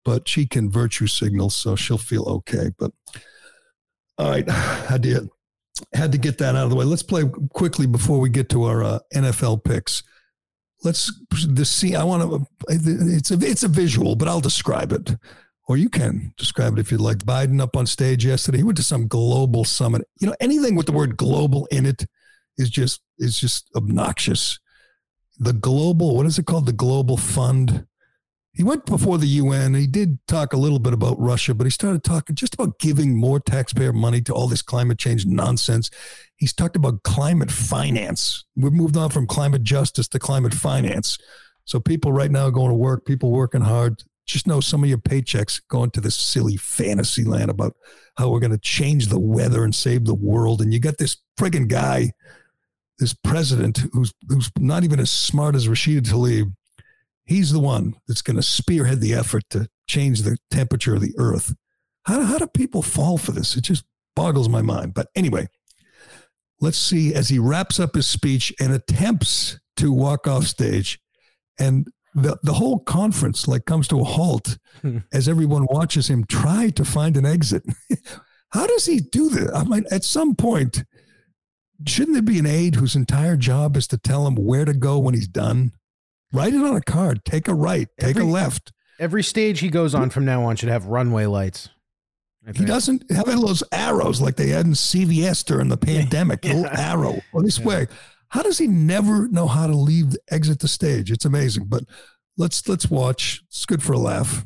but she can virtue signal, so she'll feel okay. But all right, had to, had to get that out of the way. Let's play quickly before we get to our uh, N F L picks. Let's the see. I want to. It's a it's a visual, but I'll describe it, or you can describe it if you'd like. Biden up on stage yesterday. He went to some global summit. You know, anything with the word global in it is just is just obnoxious. The global, what is it called? The Global Fund. He went before the U N. He did talk a little bit about Russia, but he started talking just about giving more taxpayer money to all this climate change nonsense. He's talked about climate finance. We've moved on from climate justice to climate finance. So people right now are going to work, people working hard. Just know some of your paychecks going to this silly fantasy land about how we're going to change the weather and save the world. And you got this friggin' guy, this president who's who's not even as smart as Rashida Tlaib. He's the one that's going to spearhead the effort to change the temperature of the earth. How, how do people fall for this? It just boggles my mind. But anyway, let's see as he wraps up his speech and attempts to walk off stage, and the, the whole conference like comes to a halt as everyone watches him try to find an exit. How does he do that? I mean, at some point, shouldn't there be an aide whose entire job is to tell him where to go when he's done? Write it on a card. Take a right. Take every, a left. Every stage he goes on from now on should have runway lights. He doesn't have those arrows like they had in C V S during the pandemic. Yeah. A little arrow or this yeah. way. How does he never know how to leave, exit the stage? It's amazing. But let's let's watch. It's good for a laugh.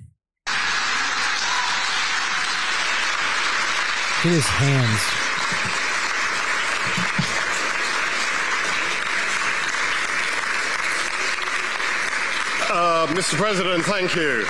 Look at his hands. Uh, Mister President, thank you.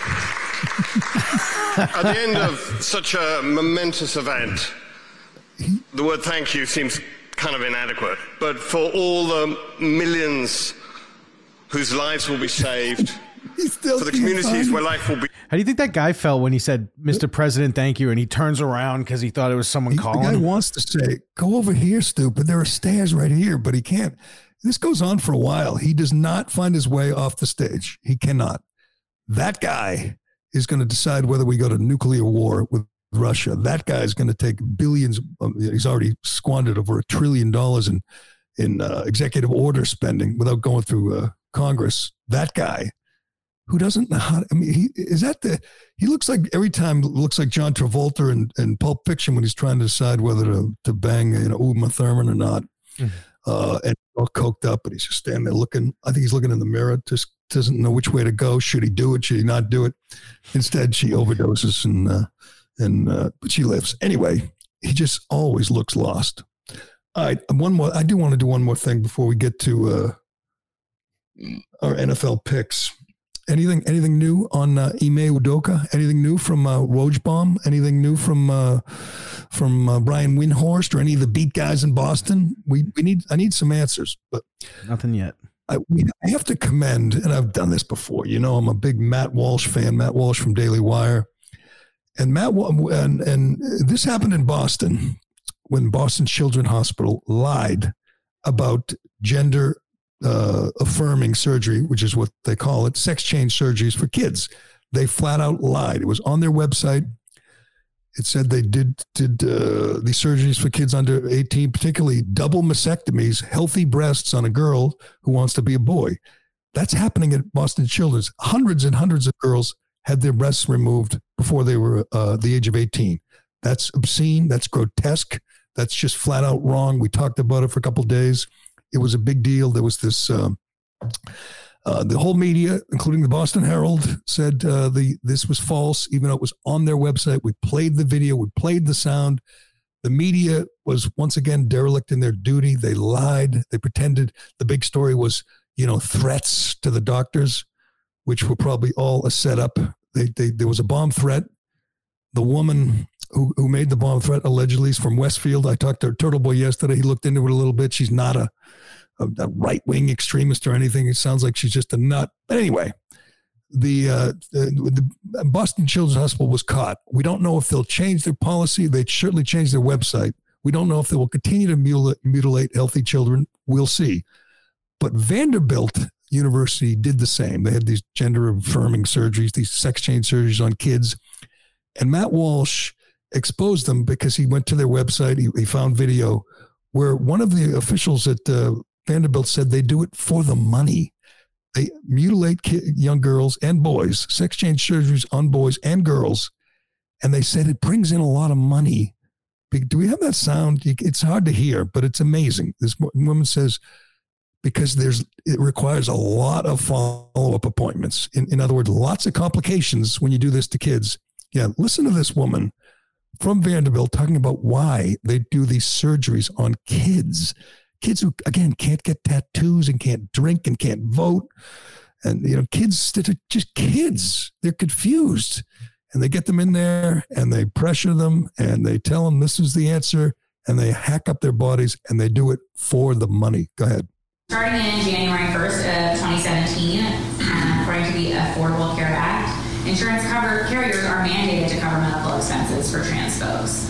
At the end of such a momentous event, the word thank you seems kind of inadequate. But for all the millions whose lives will be saved, for the communities where life will be... How do you think that guy felt when he said, Mister President, thank you, and he turns around because he thought it was someone he, calling the guy him? wants to say, go over here, stupid. There are stairs right here, but he can't. This goes on for a while. He does not find his way off the stage. He cannot. That guy is going to decide whether we go to nuclear war with Russia. That guy is going to take billions. Of, he's already squandered over a trillion dollars in in uh, executive order spending without going through uh, Congress. That guy who doesn't know how. To, I mean, he is that the. He looks like every time looks like John Travolta in, in Pulp Fiction when he's trying to decide whether to to bang you know Uma Thurman or not. Mm-hmm. Uh, and all coked up, but he's just standing there looking. I think he's looking in the mirror, just doesn't know which way to go. Should he do it? Should he not do it? Instead, she overdoses and uh, and uh, but she lives anyway. He just always looks lost. All right, one more. I do want to do one more thing before we get to uh, our N F L picks. Anything, anything new on uh, Ime Udoka? Anything new from uh, Rogebaum? Anything new from uh, from uh, Brian Windhorst or any of the beat guys in Boston? We we need. I need some answers, but nothing yet. I, we, I have to commend, and I've done this before. You know, I'm a big Matt Walsh fan. Matt Walsh from Daily Wire, and Matt and and this happened in Boston when Boston Children's Hospital lied about gender. Uh, affirming surgery, which is what they call it, sex change surgeries for kids. They flat out lied. It was on their website. It said they did did uh, these surgeries for kids under eighteen, particularly double mastectomies, healthy breasts on a girl who wants to be a boy. That's happening at Boston Children's. Hundreds and hundreds of girls had their breasts removed before they were uh, the age of eighteen. That's obscene. That's grotesque. That's just flat out wrong. We talked about it for a couple of days. It was a big deal. There was this, um, uh, the whole media, including the Boston Herald, said uh, the this was false, even though it was on their website. We played the video. We played the sound. The media was once again derelict in their duty. They lied. They pretended the big story was, you know, threats to the doctors, which were probably all a setup. They, they, there was a bomb threat. The woman who, who made the bomb threat allegedly is from Westfield. I talked to Turtle Boy yesterday. He looked into it a little bit. She's not a, a, a right-wing extremist or anything. It sounds like she's just a nut. But anyway, the, uh, the, the Boston Children's Hospital was caught. We don't know if they'll change their policy. They certainly changed their website. We don't know if they will continue to mutilate, mutilate healthy children. We'll see. But Vanderbilt University did the same. They had these gender-affirming surgeries, these sex change surgeries on kids. And Matt Walsh exposed them because he went to their website. He, he found video where one of the officials at uh, Vanderbilt said they do it for the money. They mutilate ki- young girls and boys, sex change surgeries on boys and girls. And they said it brings in a lot of money. Do we have that sound? It's hard to hear, but it's amazing. This woman says, because there's, it requires a lot of follow-up appointments. In, in other words, lots of complications when you do this to kids. Yeah, listen to this woman from Vanderbilt talking about why they do these surgeries on kids. Kids who, again, can't get tattoos and can't drink and can't vote. And, you know, kids that are just kids. They're confused. And they get them in there and they pressure them and they tell them this is the answer and they hack up their bodies and they do it for the money. Go ahead. Starting in January first of twenty seventeen, um, according to the Affordable Care Act, insurance cover carriers are mandated to cover medical expenses for trans folks.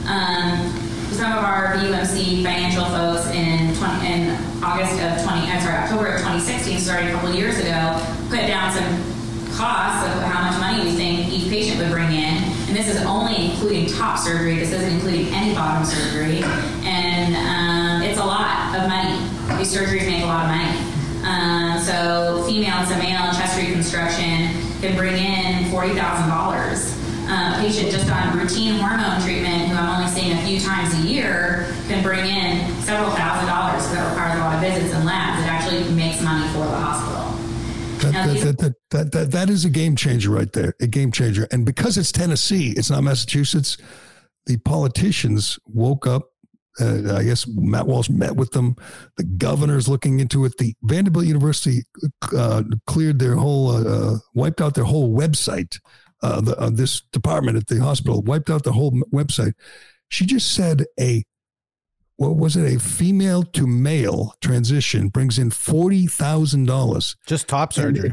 Um, some of our V U M C financial folks in, twenty, in August of twenty, I'm sorry, October of twenty sixteen, starting a couple of years ago, put down some costs of how much money we think each patient would bring in, and this is only including top surgery. This isn't including any bottom surgery, and um, it's a lot of money. These surgeries make a lot of money. Um, so female to male chest reconstruction can bring in forty thousand dollars. Um, a patient just on routine hormone treatment, who I'm only seeing a few times a year, can bring in several thousand dollars. So that requires a lot of visits and labs. It actually makes money for the hospital. That, that, that, that, that, that is a game changer right there, a game changer. And because it's Tennessee, it's not Massachusetts, the politicians woke up. Uh, I guess Matt Walsh met with them. The governor's looking into it. The Vanderbilt University uh, cleared their whole, uh, wiped out their whole website. Uh, the, uh, this department at the hospital wiped out the whole website. She just said a What was it? A female to male transition brings in forty thousand dollars. Just top surgery.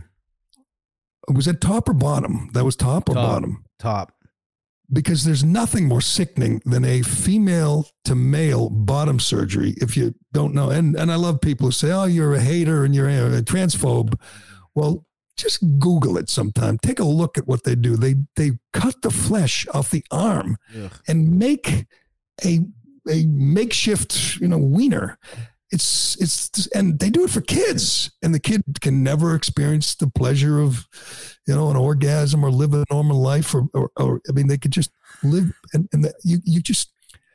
It, was it top or bottom? That was top or top, bottom? Top. Because there's nothing more sickening than a female to male bottom surgery. If you don't know, and, and I love people who say, oh, you're a hater and you're a transphobe. Well, just Google it sometime. Take a look at what they do. They, they cut the flesh off the arm Ugh. and make a a makeshift, you know, wiener. It's, it's, and they do it for kids, and the kid can never experience the pleasure of, you know, an orgasm or live a normal life, or, or, or I mean, they could just live, and, and the, you, you just,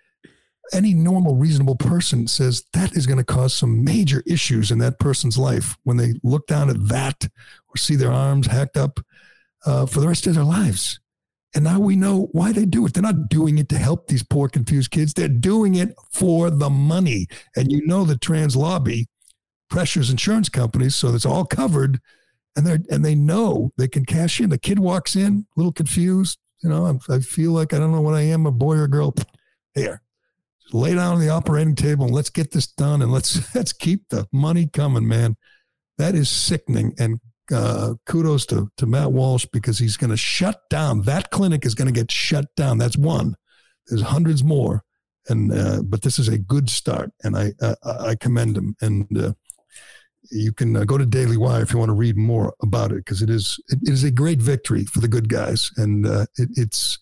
any normal, reasonable person says that is going to cause some major issues in that person's life when they look down at that or see their arms hacked up uh, for the rest of their lives. And now we know why they do it. They're not doing it to help these poor, confused kids. They're doing it for the money. And you know the trans lobby pressures insurance companies, so it's all covered. And they and they know they can cash in. The kid walks in, a little confused. You know, I'm, I feel like I don't know what I am, a boy or a girl. Here, just lay down on the operating table and let's get this done. And let's let's keep the money coming, man. That is sickening. And Uh, kudos to, to Matt Walsh, because he's going to shut down. That clinic is going to get shut down. That's one. There's hundreds more. And, uh, but this is a good start, and I, uh, I commend him. And, uh, you can uh, go to Daily Wire if you want to read more about it, because it is, it, it is a great victory for the good guys. And, uh, it, it's,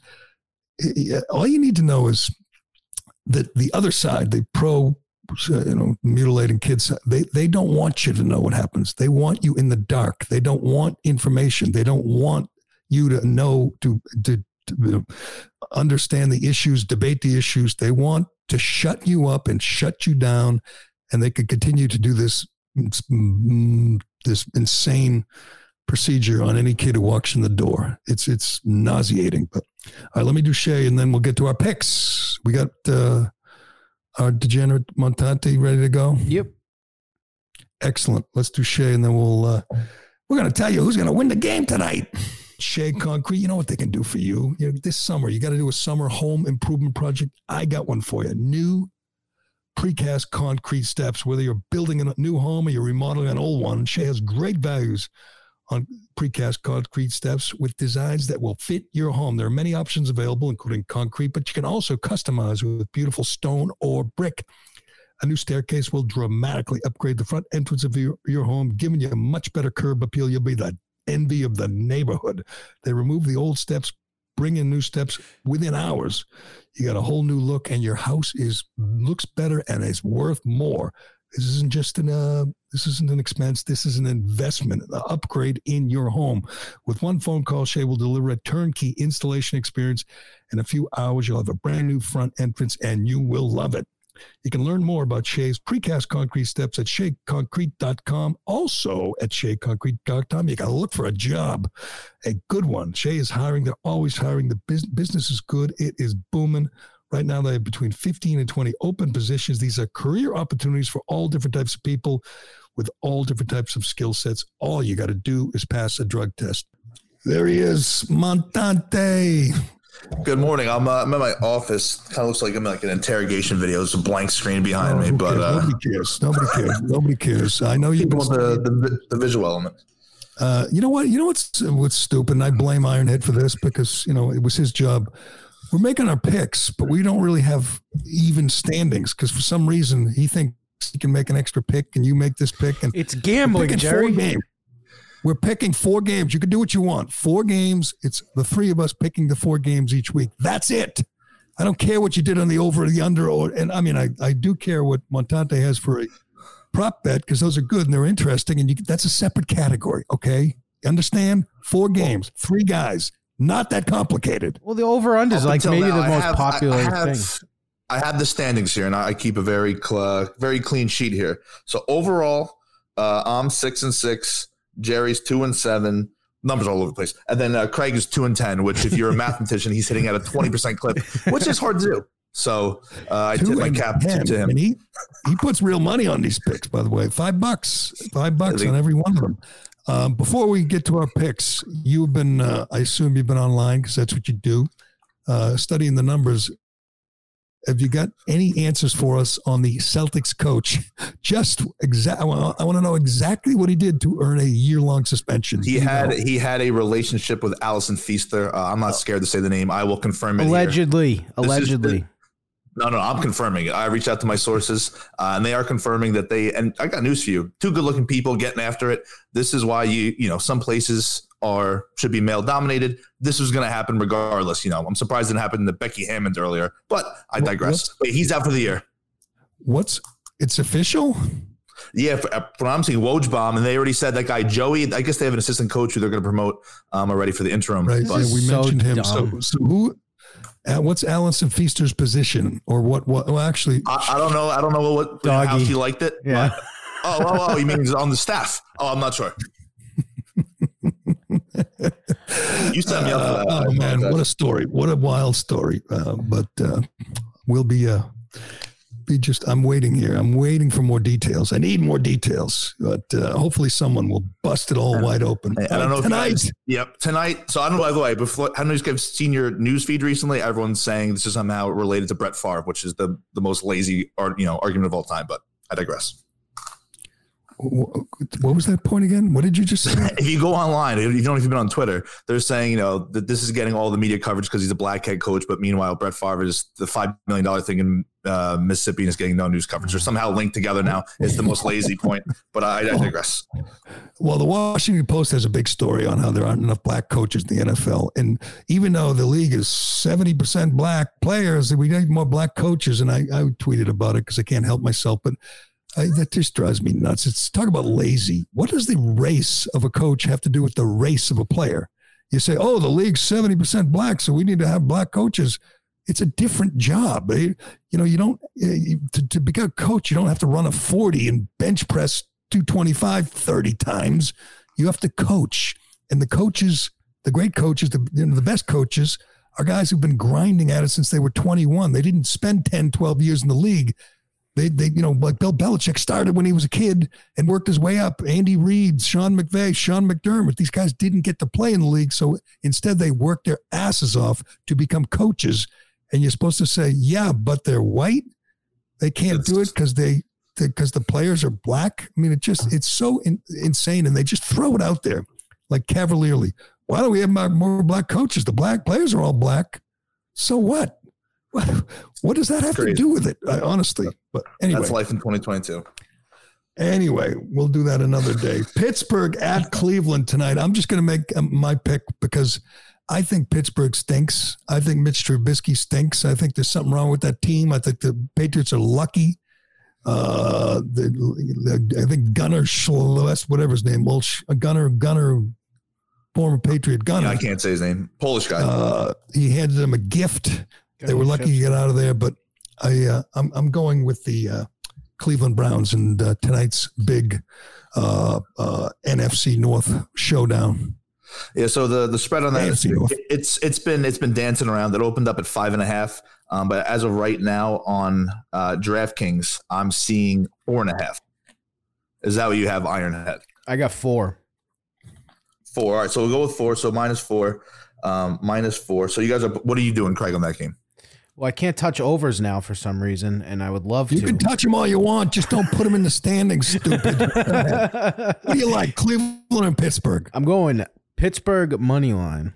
it, all you need to know is that the other side, the pro, you know, mutilating kids, they they don't want you to know what happens. They want you in the dark. They don't want information. They don't want you to know, to, to, to you know, understand the issues, debate the issues. They want to shut you up and shut you down, and they could continue to do this this insane procedure on any kid who walks in the door. It's it's nauseating. But all right, let me do Shay, and then we'll get to our picks. We got uh, our degenerate Montante ready to go? Yep. Excellent. Let's do Shay, and then we'll, uh, we're going to tell you who's going to win the game tonight. Shay Concrete, you know what they can do for you. You know, this summer, you got to do a summer home improvement project. I got one for you. New precast concrete steps, whether you're building a new home or you're remodeling an old one. Shay has great values on precast concrete steps with designs that will fit your home. There are many options available, including concrete, but you can also customize with beautiful stone or brick. A new staircase will dramatically upgrade the front entrance of your, your home, giving you a much better curb appeal. You'll be the envy of the neighborhood. They remove the old steps, bring in new steps within hours. You got a whole new look, and your house is looks better and is worth more. This isn't just an uh, this isn't an expense. This is an investment, an upgrade in your home. With one phone call, Shea will deliver a turnkey installation experience. In a few hours, you'll have a brand new front entrance, and you will love it. You can learn more about Shea's precast concrete steps at shea concrete dot com. Also at shea concrete dot com, you got to look for a job, a good one. Shea is hiring. They're always hiring. The business is good. It is booming. Right now, they have between fifteen and twenty open positions. These are career opportunities for all different types of people with all different types of skill sets. All you got to do is pass a drug test. There he is, Montante. Good morning. I'm, uh, I'm at my office. Kind of looks like I'm in like an interrogation video. There's a blank screen behind oh, me, but uh, nobody cares. Nobody cares. Nobody cares. I know you want the, the the visual element. Uh, you know what? You know what's what's stupid? And I blame Ironhead for this because you know it was his job. We're making our picks, but we don't really have even standings because for some reason he thinks he can make an extra pick, and you make this pick, and it's gambling, Jerry. Games. We're picking four games. You can do what you want. Four games. It's the three of us picking the four games each week. That's it. I don't care what you did on the over or the under. Or, and I mean, I, I do care what Montante has for a prop bet because those are good and they're interesting. And you, that's a separate category. Okay. You understand? Four games, three guys. Not that complicated. Well, the over under is like maybe now, the most have, popular I have, thing. I have the standings here, and I keep a very cl- very clean sheet here. So overall, uh, I'm six and six. Jerry's two and seven. Numbers all over the place. And then uh, Craig is two and ten, which if you're a mathematician, he's hitting at a twenty percent clip, which is hard to do. So uh, I tip my cap ten, to him. And he, he puts real money on these picks, by the way. Five bucks. Five bucks on every one of them. Um, before we get to our picks, you've been, uh, I assume you've been online because that's what you do, uh, studying the numbers. Have you got any answers for us on the Celtics coach? Just exact. I want to know exactly what he did to earn a year-long suspension. He had know? he had a relationship with Allison Feaster. Uh, I'm not scared to say the name. I will confirm it. Allegedly, here. allegedly. Is, no, no, I'm confirming it. I reached out to my sources, uh, and they are confirming that they. And I got news for you: two good-looking people getting after it. This is why you, you know, some places are should be male dominated. This was going to happen regardless. You know, I'm surprised it didn't happen to Becky Hammond earlier, but I digress. Wait, he's out for the year. What's it's official? Yeah, for, for I'm seeing Wojbomb, and they already said that guy Joey. I guess they have an assistant coach who they're going to promote um, already for the interim. Right, but yeah, we so mentioned him. Dumb. So, so who? Uh, what's Allison Feaster's position, or what? What? Well, actually, I, I don't know. I don't know what Doggy. how she liked it. Yeah. But, oh, oh, oh, you mean on the staff? Oh, I'm not sure. You set me up for that. Uh, oh man, what a story! What a wild story! Uh, but uh, we'll be uh, be just. I'm waiting here. I'm waiting for more details. I need more details, but uh, hopefully someone will bust it all uh, wide open. I don't know uh, tonight. If guys, yep, tonight. So I don't know. By the way, before I don't know if you've seen your news feed recently. Everyone's saying this is somehow related to Brett Favre, which is the the most lazy, or you know, argument of all time. But I digress. What was that point again? What did you just say? If you go online, if you don't know if you've been on Twitter, they're saying, you know, that this is getting all the media coverage because he's a black head coach. But meanwhile, Brett Favre is the five million dollars thing in uh, Mississippi and is getting no news coverage. They're somehow linked together now. It's the most lazy point, but I, I digress. Well, the Washington Post has a big story on how there aren't enough black coaches in the N F L. And even though the league is seventy percent black players, we need more black coaches. And I, I tweeted about it because I can't help myself. But I, that just drives me nuts. It's talk about lazy. What does the race of a coach have to do with the race of a player? You say, oh, the league's seventy percent black, so we need to have black coaches. It's a different job. You know, you don't, to, to become a coach, you don't have to run a forty and bench press two twenty-five thirty times. You have to coach. And the coaches, the great coaches, the, you know, the best coaches are guys who've been grinding at it since they were twenty-one. They didn't spend ten, twelve years in the league. They, they, you know, like Bill Belichick started when he was a kid and worked his way up. Andy Reid, Sean McVay, Sean McDermott. These guys didn't get to play in the league, so instead they worked their asses off to become coaches. And you're supposed to say, yeah, but they're white. They can't do it because they, because the players are black. I mean, it just, it's so in, insane, and they just throw it out there like cavalierly. Why don't we have more black coaches? The black players are all black. So what? What does that have Crazy. to do with it? I, honestly, but anyway, that's life in twenty twenty-two. Anyway, we'll do that another day. Pittsburgh at Cleveland tonight. I'm just going to make um, my pick because I think Pittsburgh stinks. I think Mitch Trubisky stinks. I think there's something wrong with that team. I think the Patriots are lucky. Uh, the, the, I think Gunnar Schless, whatever his name, well, Gunnar, Gunnar, former Patriot Gunnar. Yeah, I can't say his name. Polish guy. Uh, he handed them a gift. They were lucky to get out of there, but I, uh, I'm, I'm going with the uh, Cleveland Browns and uh, tonight's big uh, uh, N F C North showdown. Yeah, so the, the spread on that is, it's it's been it's been dancing around. It opened up at five and a half, um, but as of right now on uh, DraftKings, I'm seeing four and a half. Is that what you have, Ironhead? I got four. Four. All right, so we'll go with four. So minus four, um, minus four. So you guys are. What are you doing, Craig, on that game? Well, I can't touch overs now for some reason, and I would love you to. You can touch them all you want. Just don't put them in the standings, stupid. What do you like, Cleveland and Pittsburgh? I'm going Pittsburgh money line.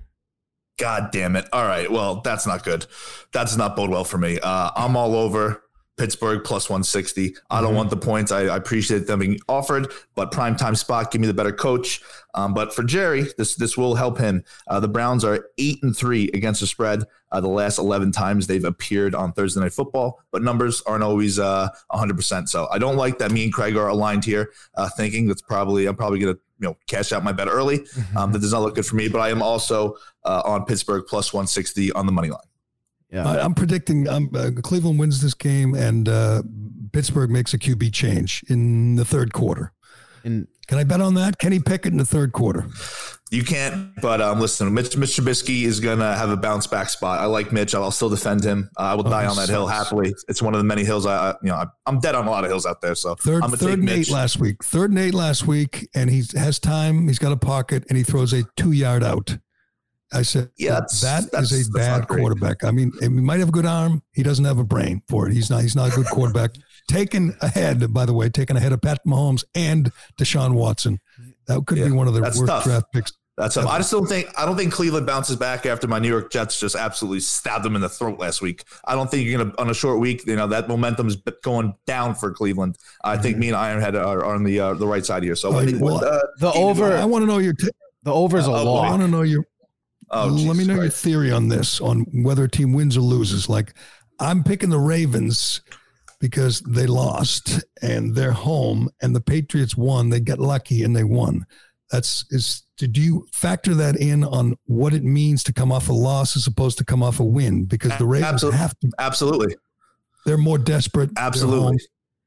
God damn it. All right. Well, that's not good. That does not bode well for me. Uh, I'm all over Pittsburgh plus one sixty. I don't mm-hmm. want the points. I, I appreciate them being offered, but primetime spot, give me the better coach. Um, but for Jerry, this this will help him. Uh, the Browns are eight and three against the spread. Uh, the last eleven times they've appeared on Thursday Night Football, but numbers aren't always uh, one hundred percent. So I don't like that me and Craig are aligned here, uh, thinking that's probably I'm probably going to you know cash out my bet early. Mm-hmm. Um, that does not look good for me. But I am also uh, on Pittsburgh plus one sixty on the money line. Yeah, I, I'm predicting um, uh, Cleveland wins this game and uh, Pittsburgh makes a Q B change in the third quarter. And can I bet on that? Kenny Pickett in the third quarter. You can't, but um, listen, Mitch, Mitch Trubisky is going to have a bounce back spot. I like Mitch. I'll still defend him. Uh, I will oh, die on that sucks. hill happily. It's one of the many hills. I, I you know, I, I'm dead on a lot of hills out there. So third, I'm going to third take and Mitch. eight last week. Third and eight last week, and he has time. He's got a pocket, and he throws a two-yard out. I said, yeah, that's, that that's, is a bad quarterback. I mean, he might have a good arm. He doesn't have a brain for it. He's not. He's not a good quarterback. Taken ahead, by the way, taken ahead of Pat Mahomes and Deshaun Watson. That could yeah, be one of the worst tough. draft picks. That's tough. I just don't think I don't think Cleveland bounces back after my New York Jets just absolutely stabbed them in the throat last week. I don't think you're gonna on a short week. You know that momentum's going down for Cleveland. I mm-hmm. think me and Ironhead are, are on the uh, the right side here. So oh, well, uh, the over. I want to know your t- the over's a uh, lot. I want to know your. Oh, Let Jesus me know Christ. your theory on this, on whether a team wins or loses. Like, I'm picking the Ravens because they lost and they're home, and the Patriots won. They got lucky and they won. That's is. Did you factor that in on what it means to come off a loss as opposed to come off a win? Because the Ravens absolutely. have to. Absolutely. They're more desperate. Absolutely.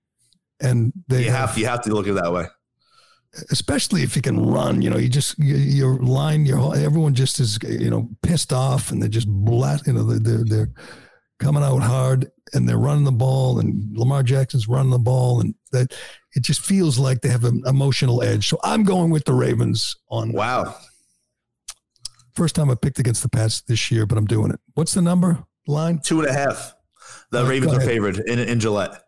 And they you have, have you have to look at it that way. Especially if you can run, you know, you just, you, your line, your, everyone just is, you know, pissed off and they're just blast, you know, they're, they're coming out hard and they're running the ball and Lamar Jackson's running the ball and that it just feels like they have an emotional edge. So I'm going with the Ravens on. Wow. First time I picked against the Pats this year, but I'm doing it. What's the number line? Two and a half. The right, Ravens are favored in, in Gillette.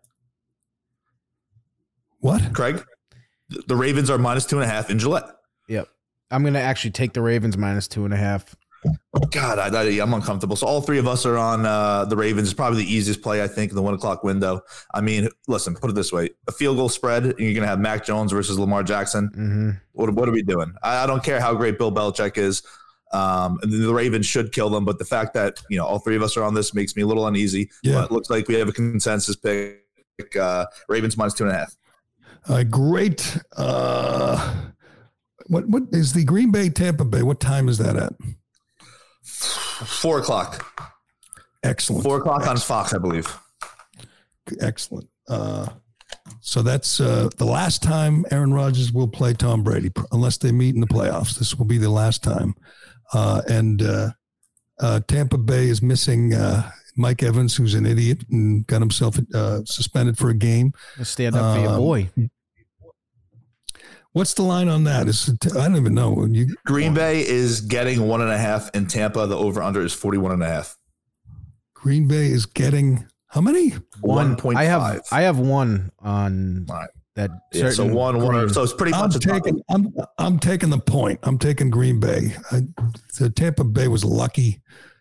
What? Craig? The Ravens are minus two and a half in Gillette. Yep. I'm going to actually take the Ravens minus two and a half. God, I, I, I'm uncomfortable. So all three of us are on uh, the Ravens. It's probably the easiest play, I think, in the one o'clock window. I mean, listen, put it this way. A field goal spread, and you're going to have Mac Jones versus Lamar Jackson. Mm-hmm. What, what are we doing? I, I don't care how great Bill Belichick is. Um, and the Ravens should kill them. But the fact that, you know, all three of us are on this makes me a little uneasy. Yeah. But it looks like we have a consensus pick. Uh, Ravens minus two and a half. Uh, great. Uh, what what is the Green Bay Tampa Bay? What time is that at? Four o'clock. Excellent. Four o'clock Excellent. on Fox, I believe. Excellent. Uh, so that's uh, the last time Aaron Rodgers will play Tom Brady, unless they meet in the playoffs. This will be the last time. Uh, and uh, uh, Tampa Bay is missing uh, Mike Evans, who's an idiot and got himself uh, suspended for a game. Stand up for um, your boy. What's the line on that? Is it, I don't even know. You, Green Bay is getting one and a half, and Tampa, the over-under is forty-one and a half. Green Bay is getting how many? One point five. I have I have one on right. that. Yeah, so one, one. So it's pretty I'm much. Taking, I'm I'm taking the point. I'm taking Green Bay. I, the Tampa Bay was lucky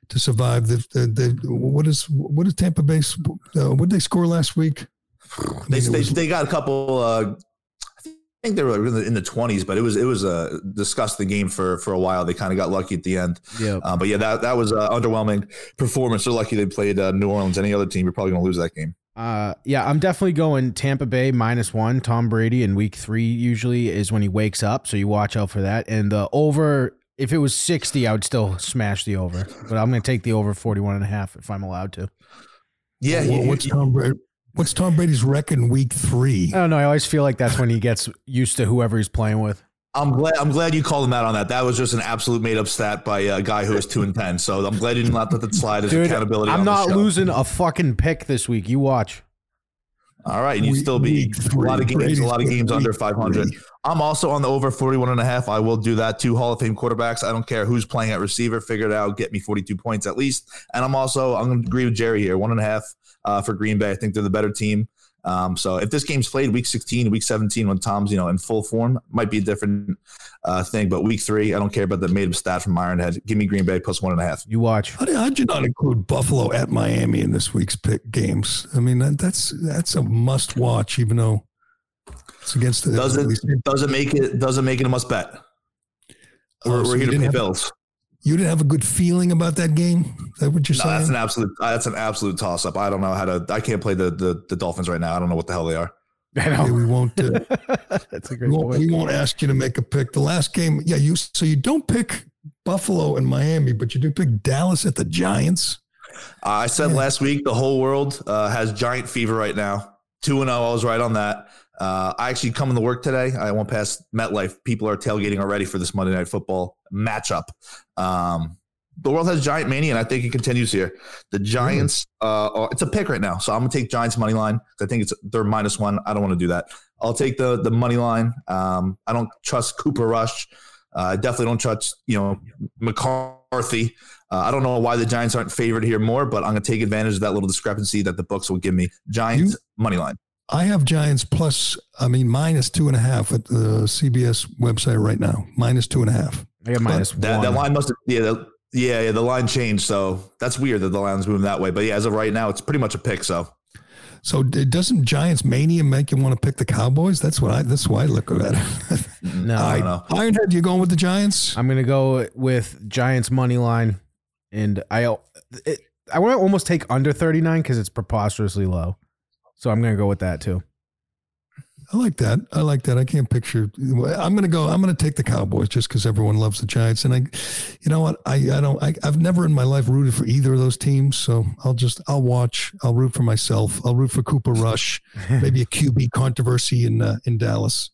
to survive. The, the, the what is what is Tampa Bay? Uh, what did they score last week? They they, was, they got a couple. Uh, I think they were in the twenties, but it was it was a disgusting game for for a while. They kind of got lucky at the end. Yeah, uh, but yeah, that that was an underwhelming performance. They're lucky they played uh, New Orleans. Any other team, you're probably going to lose that game. Uh, yeah, I'm definitely going Tampa Bay minus one. Tom Brady in week three usually is when he wakes up, so you watch out for that. And the over, if it was sixty, I would still smash the over, but I'm going to take the over forty-one and a half if I'm allowed to. Yeah. Well, yeah what's Tom Brady? What's Tom Brady's record in week three? I don't know. I always feel like that's when he gets used to whoever he's playing with. I'm glad. I'm glad you called him out on that. That was just an absolute made up stat by a guy who is two and ten. So I'm glad you didn't let that slide as Dude, accountability. I'm on not the show. losing a fucking pick this week. You watch. All right, and you still be a lot of games, Brady's a lot of games under five hundred. Three. I'm also on the over forty-one and a half. I will do that. Two Hall of Fame quarterbacks. I don't care who's playing at receiver. Figure it out. Get me forty-two points at least. And I'm also I'm going to agree with Jerry here. One and a half uh, for Green Bay. I think they're the better team. Um, so if this game's played week sixteen, week seventeen, when Tom's, you know, in full form, might be a different uh, thing. But week three, I don't care about the made up stat from Ironhead. Give me Green Bay plus one and a half. You watch. How did, how'd you not include Buffalo at Miami in this week's pick games? I mean, that, that's that's a must watch, even though it's against the. Does it doesn't make it doesn't make it a must bet? We're, Oh, so we're here to pay have, bills. You didn't have a good feeling about that game? Is that what you're no, saying? That's an absolute. That's an absolute toss up. I don't know how to. I can't play the the, the Dolphins right now. I don't know what the hell they are. I know. Okay, we won't. Uh, that's a great we won't, point. we won't ask you to make a pick. The last game, yeah. You so you don't pick Buffalo and Miami, but you do pick Dallas at the Giants. Uh, I said yeah. last week the whole world uh, has giant fever right now. Two and zero. I was right on that. Uh, I actually come into work today. I went past MetLife. People are tailgating already for this Monday Night Football matchup. Um, the world has giant mania, and I think it continues here. The Giants, uh, are, it's a pick right now, so I'm gonna take Giants money line. I think it's they're minus one. I don't want to do that. I'll take the the money line. Um, I don't trust Cooper Rush. Uh, I definitely don't trust you know McCarthy. Uh, I don't know why the Giants aren't favored here more, but I'm gonna take advantage of that little discrepancy that the books will give me. Giants you, money line. I have Giants plus, I mean, minus two and a half at the C B S website right now. Minus two and a half. I got minus that, one. That line must have, yeah, the, yeah, yeah, the line changed. So that's weird that the line's moving that way. But yeah, as of right now, it's pretty much a pick. So, so doesn't Giants mania make you want to pick the Cowboys? That's what I, that's why I look at it. No, I don't know. Ironhead, you going with the Giants? I'm going to go with Giants money line. And I, it, I want to almost take under thirty-nine because it's preposterously low. So I'm going to go with that too. I like that. I like that. I can't picture. I'm going to go. I'm going to take the Cowboys just because everyone loves the Giants. And I, you know what? I, I don't. I, I've never in my life rooted for either of those teams. So I'll just. I'll watch. I'll root for myself. I'll root for Cooper Rush. Maybe a Q B controversy in uh, in Dallas.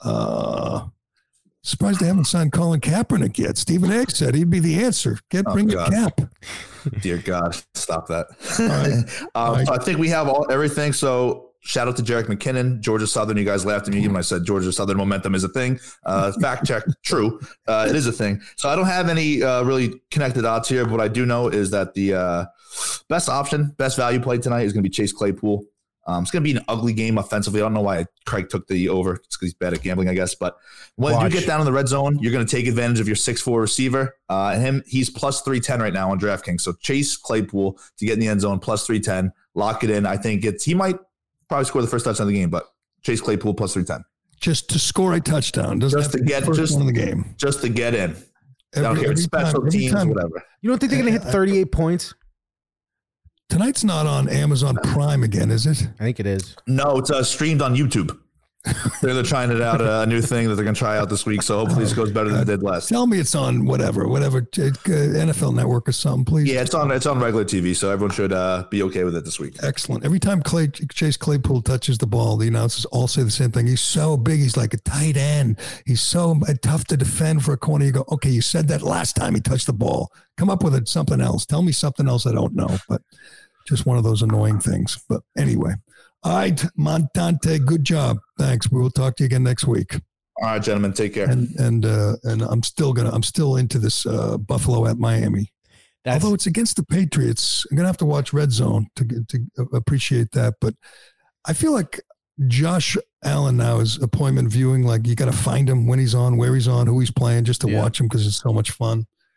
Uh, surprised they haven't signed Colin Kaepernick yet. Stephen A. said he'd be the answer. Get oh, bring God. the cap. Dear God, stop that. Right. um, right. So I think we have all everything. So shout out to Jerick McKinnon, Georgia Southern. You guys laughed at me when I said Georgia Southern momentum is a thing. Uh, fact check, true. Uh, it is a thing. So I don't have any uh, really connected odds here, but what I do know is that the uh, best option, best value play tonight is going to be Chase Claypool. Um, it's going to be an ugly game offensively. I don't know why Craig took the over. It's because he's bad at gambling, I guess. But when Watch. you get down in the red zone, you're going to take advantage of your six four receiver. Uh, and him, he's plus three ten right now on DraftKings. So Chase Claypool to get in the end zone, plus three ten. Lock it in. I think it's he might probably score the first touchdown of the game, but Chase Claypool plus three ten. Just to score a touchdown. Doesn't just to get first just one of the game. Just to get in. Every, I don't care. It's special time, teams, time. whatever. You don't think they're going to hit thirty-eight points? Tonight's not on Amazon Prime again, is it? I think it is. No, it's uh, streamed on YouTube. they're, they're trying it out, uh, a new thing that they're going to try out this week. So hopefully this goes better than it did last. Tell me it's on whatever, whatever, uh, N F L Network or something, please. Yeah, it's on it's on regular T V, so everyone should uh, be okay with it this week. Excellent. Every time Clay, Chase Claypool touches the ball, the announcers all say the same thing. He's so big. He's like a tight end. He's so tough to defend for a corner. You go, okay, you said that last time he touched the ball. Come up with it, something else. Tell me something else I don't know, but just one of those annoying things. But anyway. All right, Montante, good job. Thanks. We will talk to you again next week. All right, gentlemen, take care. And and uh, and I'm still gonna I'm still into this uh, Buffalo at Miami. That's, Although it's against the Patriots, I'm gonna have to watch Red Zone to to appreciate that. But I feel like Josh Allen now is appointment viewing. Like you got to find him when he's on, where he's on, who he's playing, just to yeah. watch him because it's so much fun.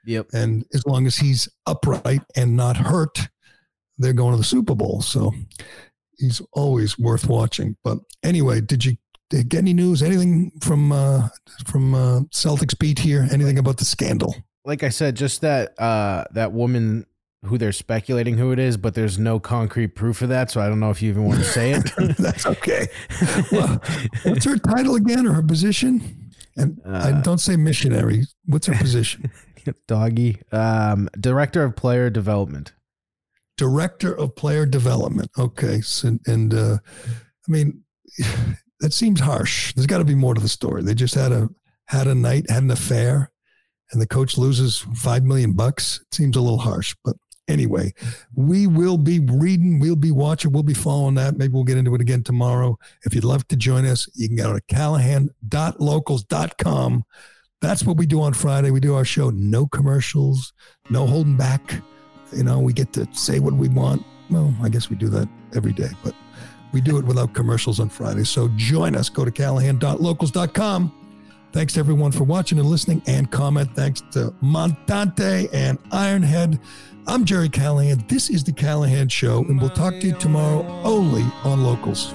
Yep. And as long as he's upright and not hurt, they're going to the Super Bowl. So he's always worth watching. But anyway, did you get any news? Anything from uh, from uh, Celtics beat here? Anything about the scandal? Like I said, just that uh, that woman who they're speculating who it is, but there's no concrete proof of that. So I don't know if you even want to say it. That's okay. Well, what's her title again, or her position? And uh, I don't say missionary. What's her position? Doggy. Um, Director of Player Development. Director of Player Development. Okay. So, and uh, I mean, that seems harsh. There's got to be more to the story. They just had a had a night, had an affair, and the coach loses five million bucks. It seems a little harsh, but anyway, we will be reading, we'll be watching, we'll be following that. Maybe we'll get into it again tomorrow. If you'd love to join us, you can go to callahan dot locals dot com. That's what we do on Friday. We do our show, no commercials, no holding back. You know, we get to say what we want. Well, I guess we do that every day, but we do it without commercials on Friday. So join us. Go to callahan dot locals dot com. Thanks to everyone for watching and listening and comment. Thanks to Montante and Ironhead. I'm Jerry Callahan. This is The Callahan Show, and we'll talk to you tomorrow only on Locals.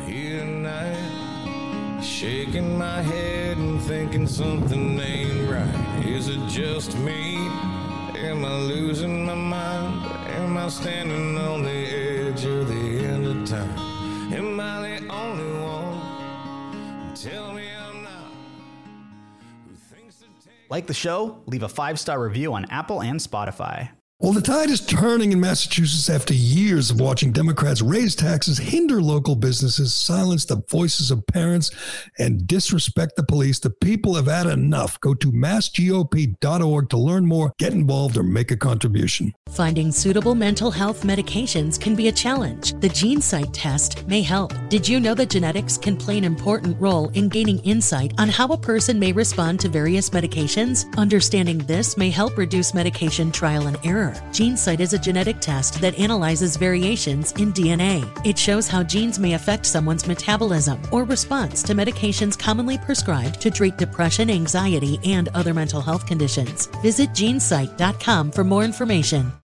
Shaking my head and thinking something ain't right. Is it just me? Am I losing my mind? Am I standing on the edge of the end of time? Am I the only one? Tell me I'm not. Like the show? Leave a five-star review on Apple and Spotify. Well, the tide is turning in Massachusetts after years of watching Democrats raise taxes, hinder local businesses, silence the voices of parents, and disrespect the police. The people have had enough. Go to mass G O P dot org to learn more, get involved, or make a contribution. Finding suitable mental health medications can be a challenge. The GeneSight test may help. Did you know that genetics can play an important role in gaining insight on how a person may respond to various medications? Understanding this may help reduce medication trial and error. GeneSight is a genetic test that analyzes variations in D N A. It shows how genes may affect someone's metabolism or response to medications commonly prescribed to treat depression, anxiety, and other mental health conditions. Visit genesight dot com for more information.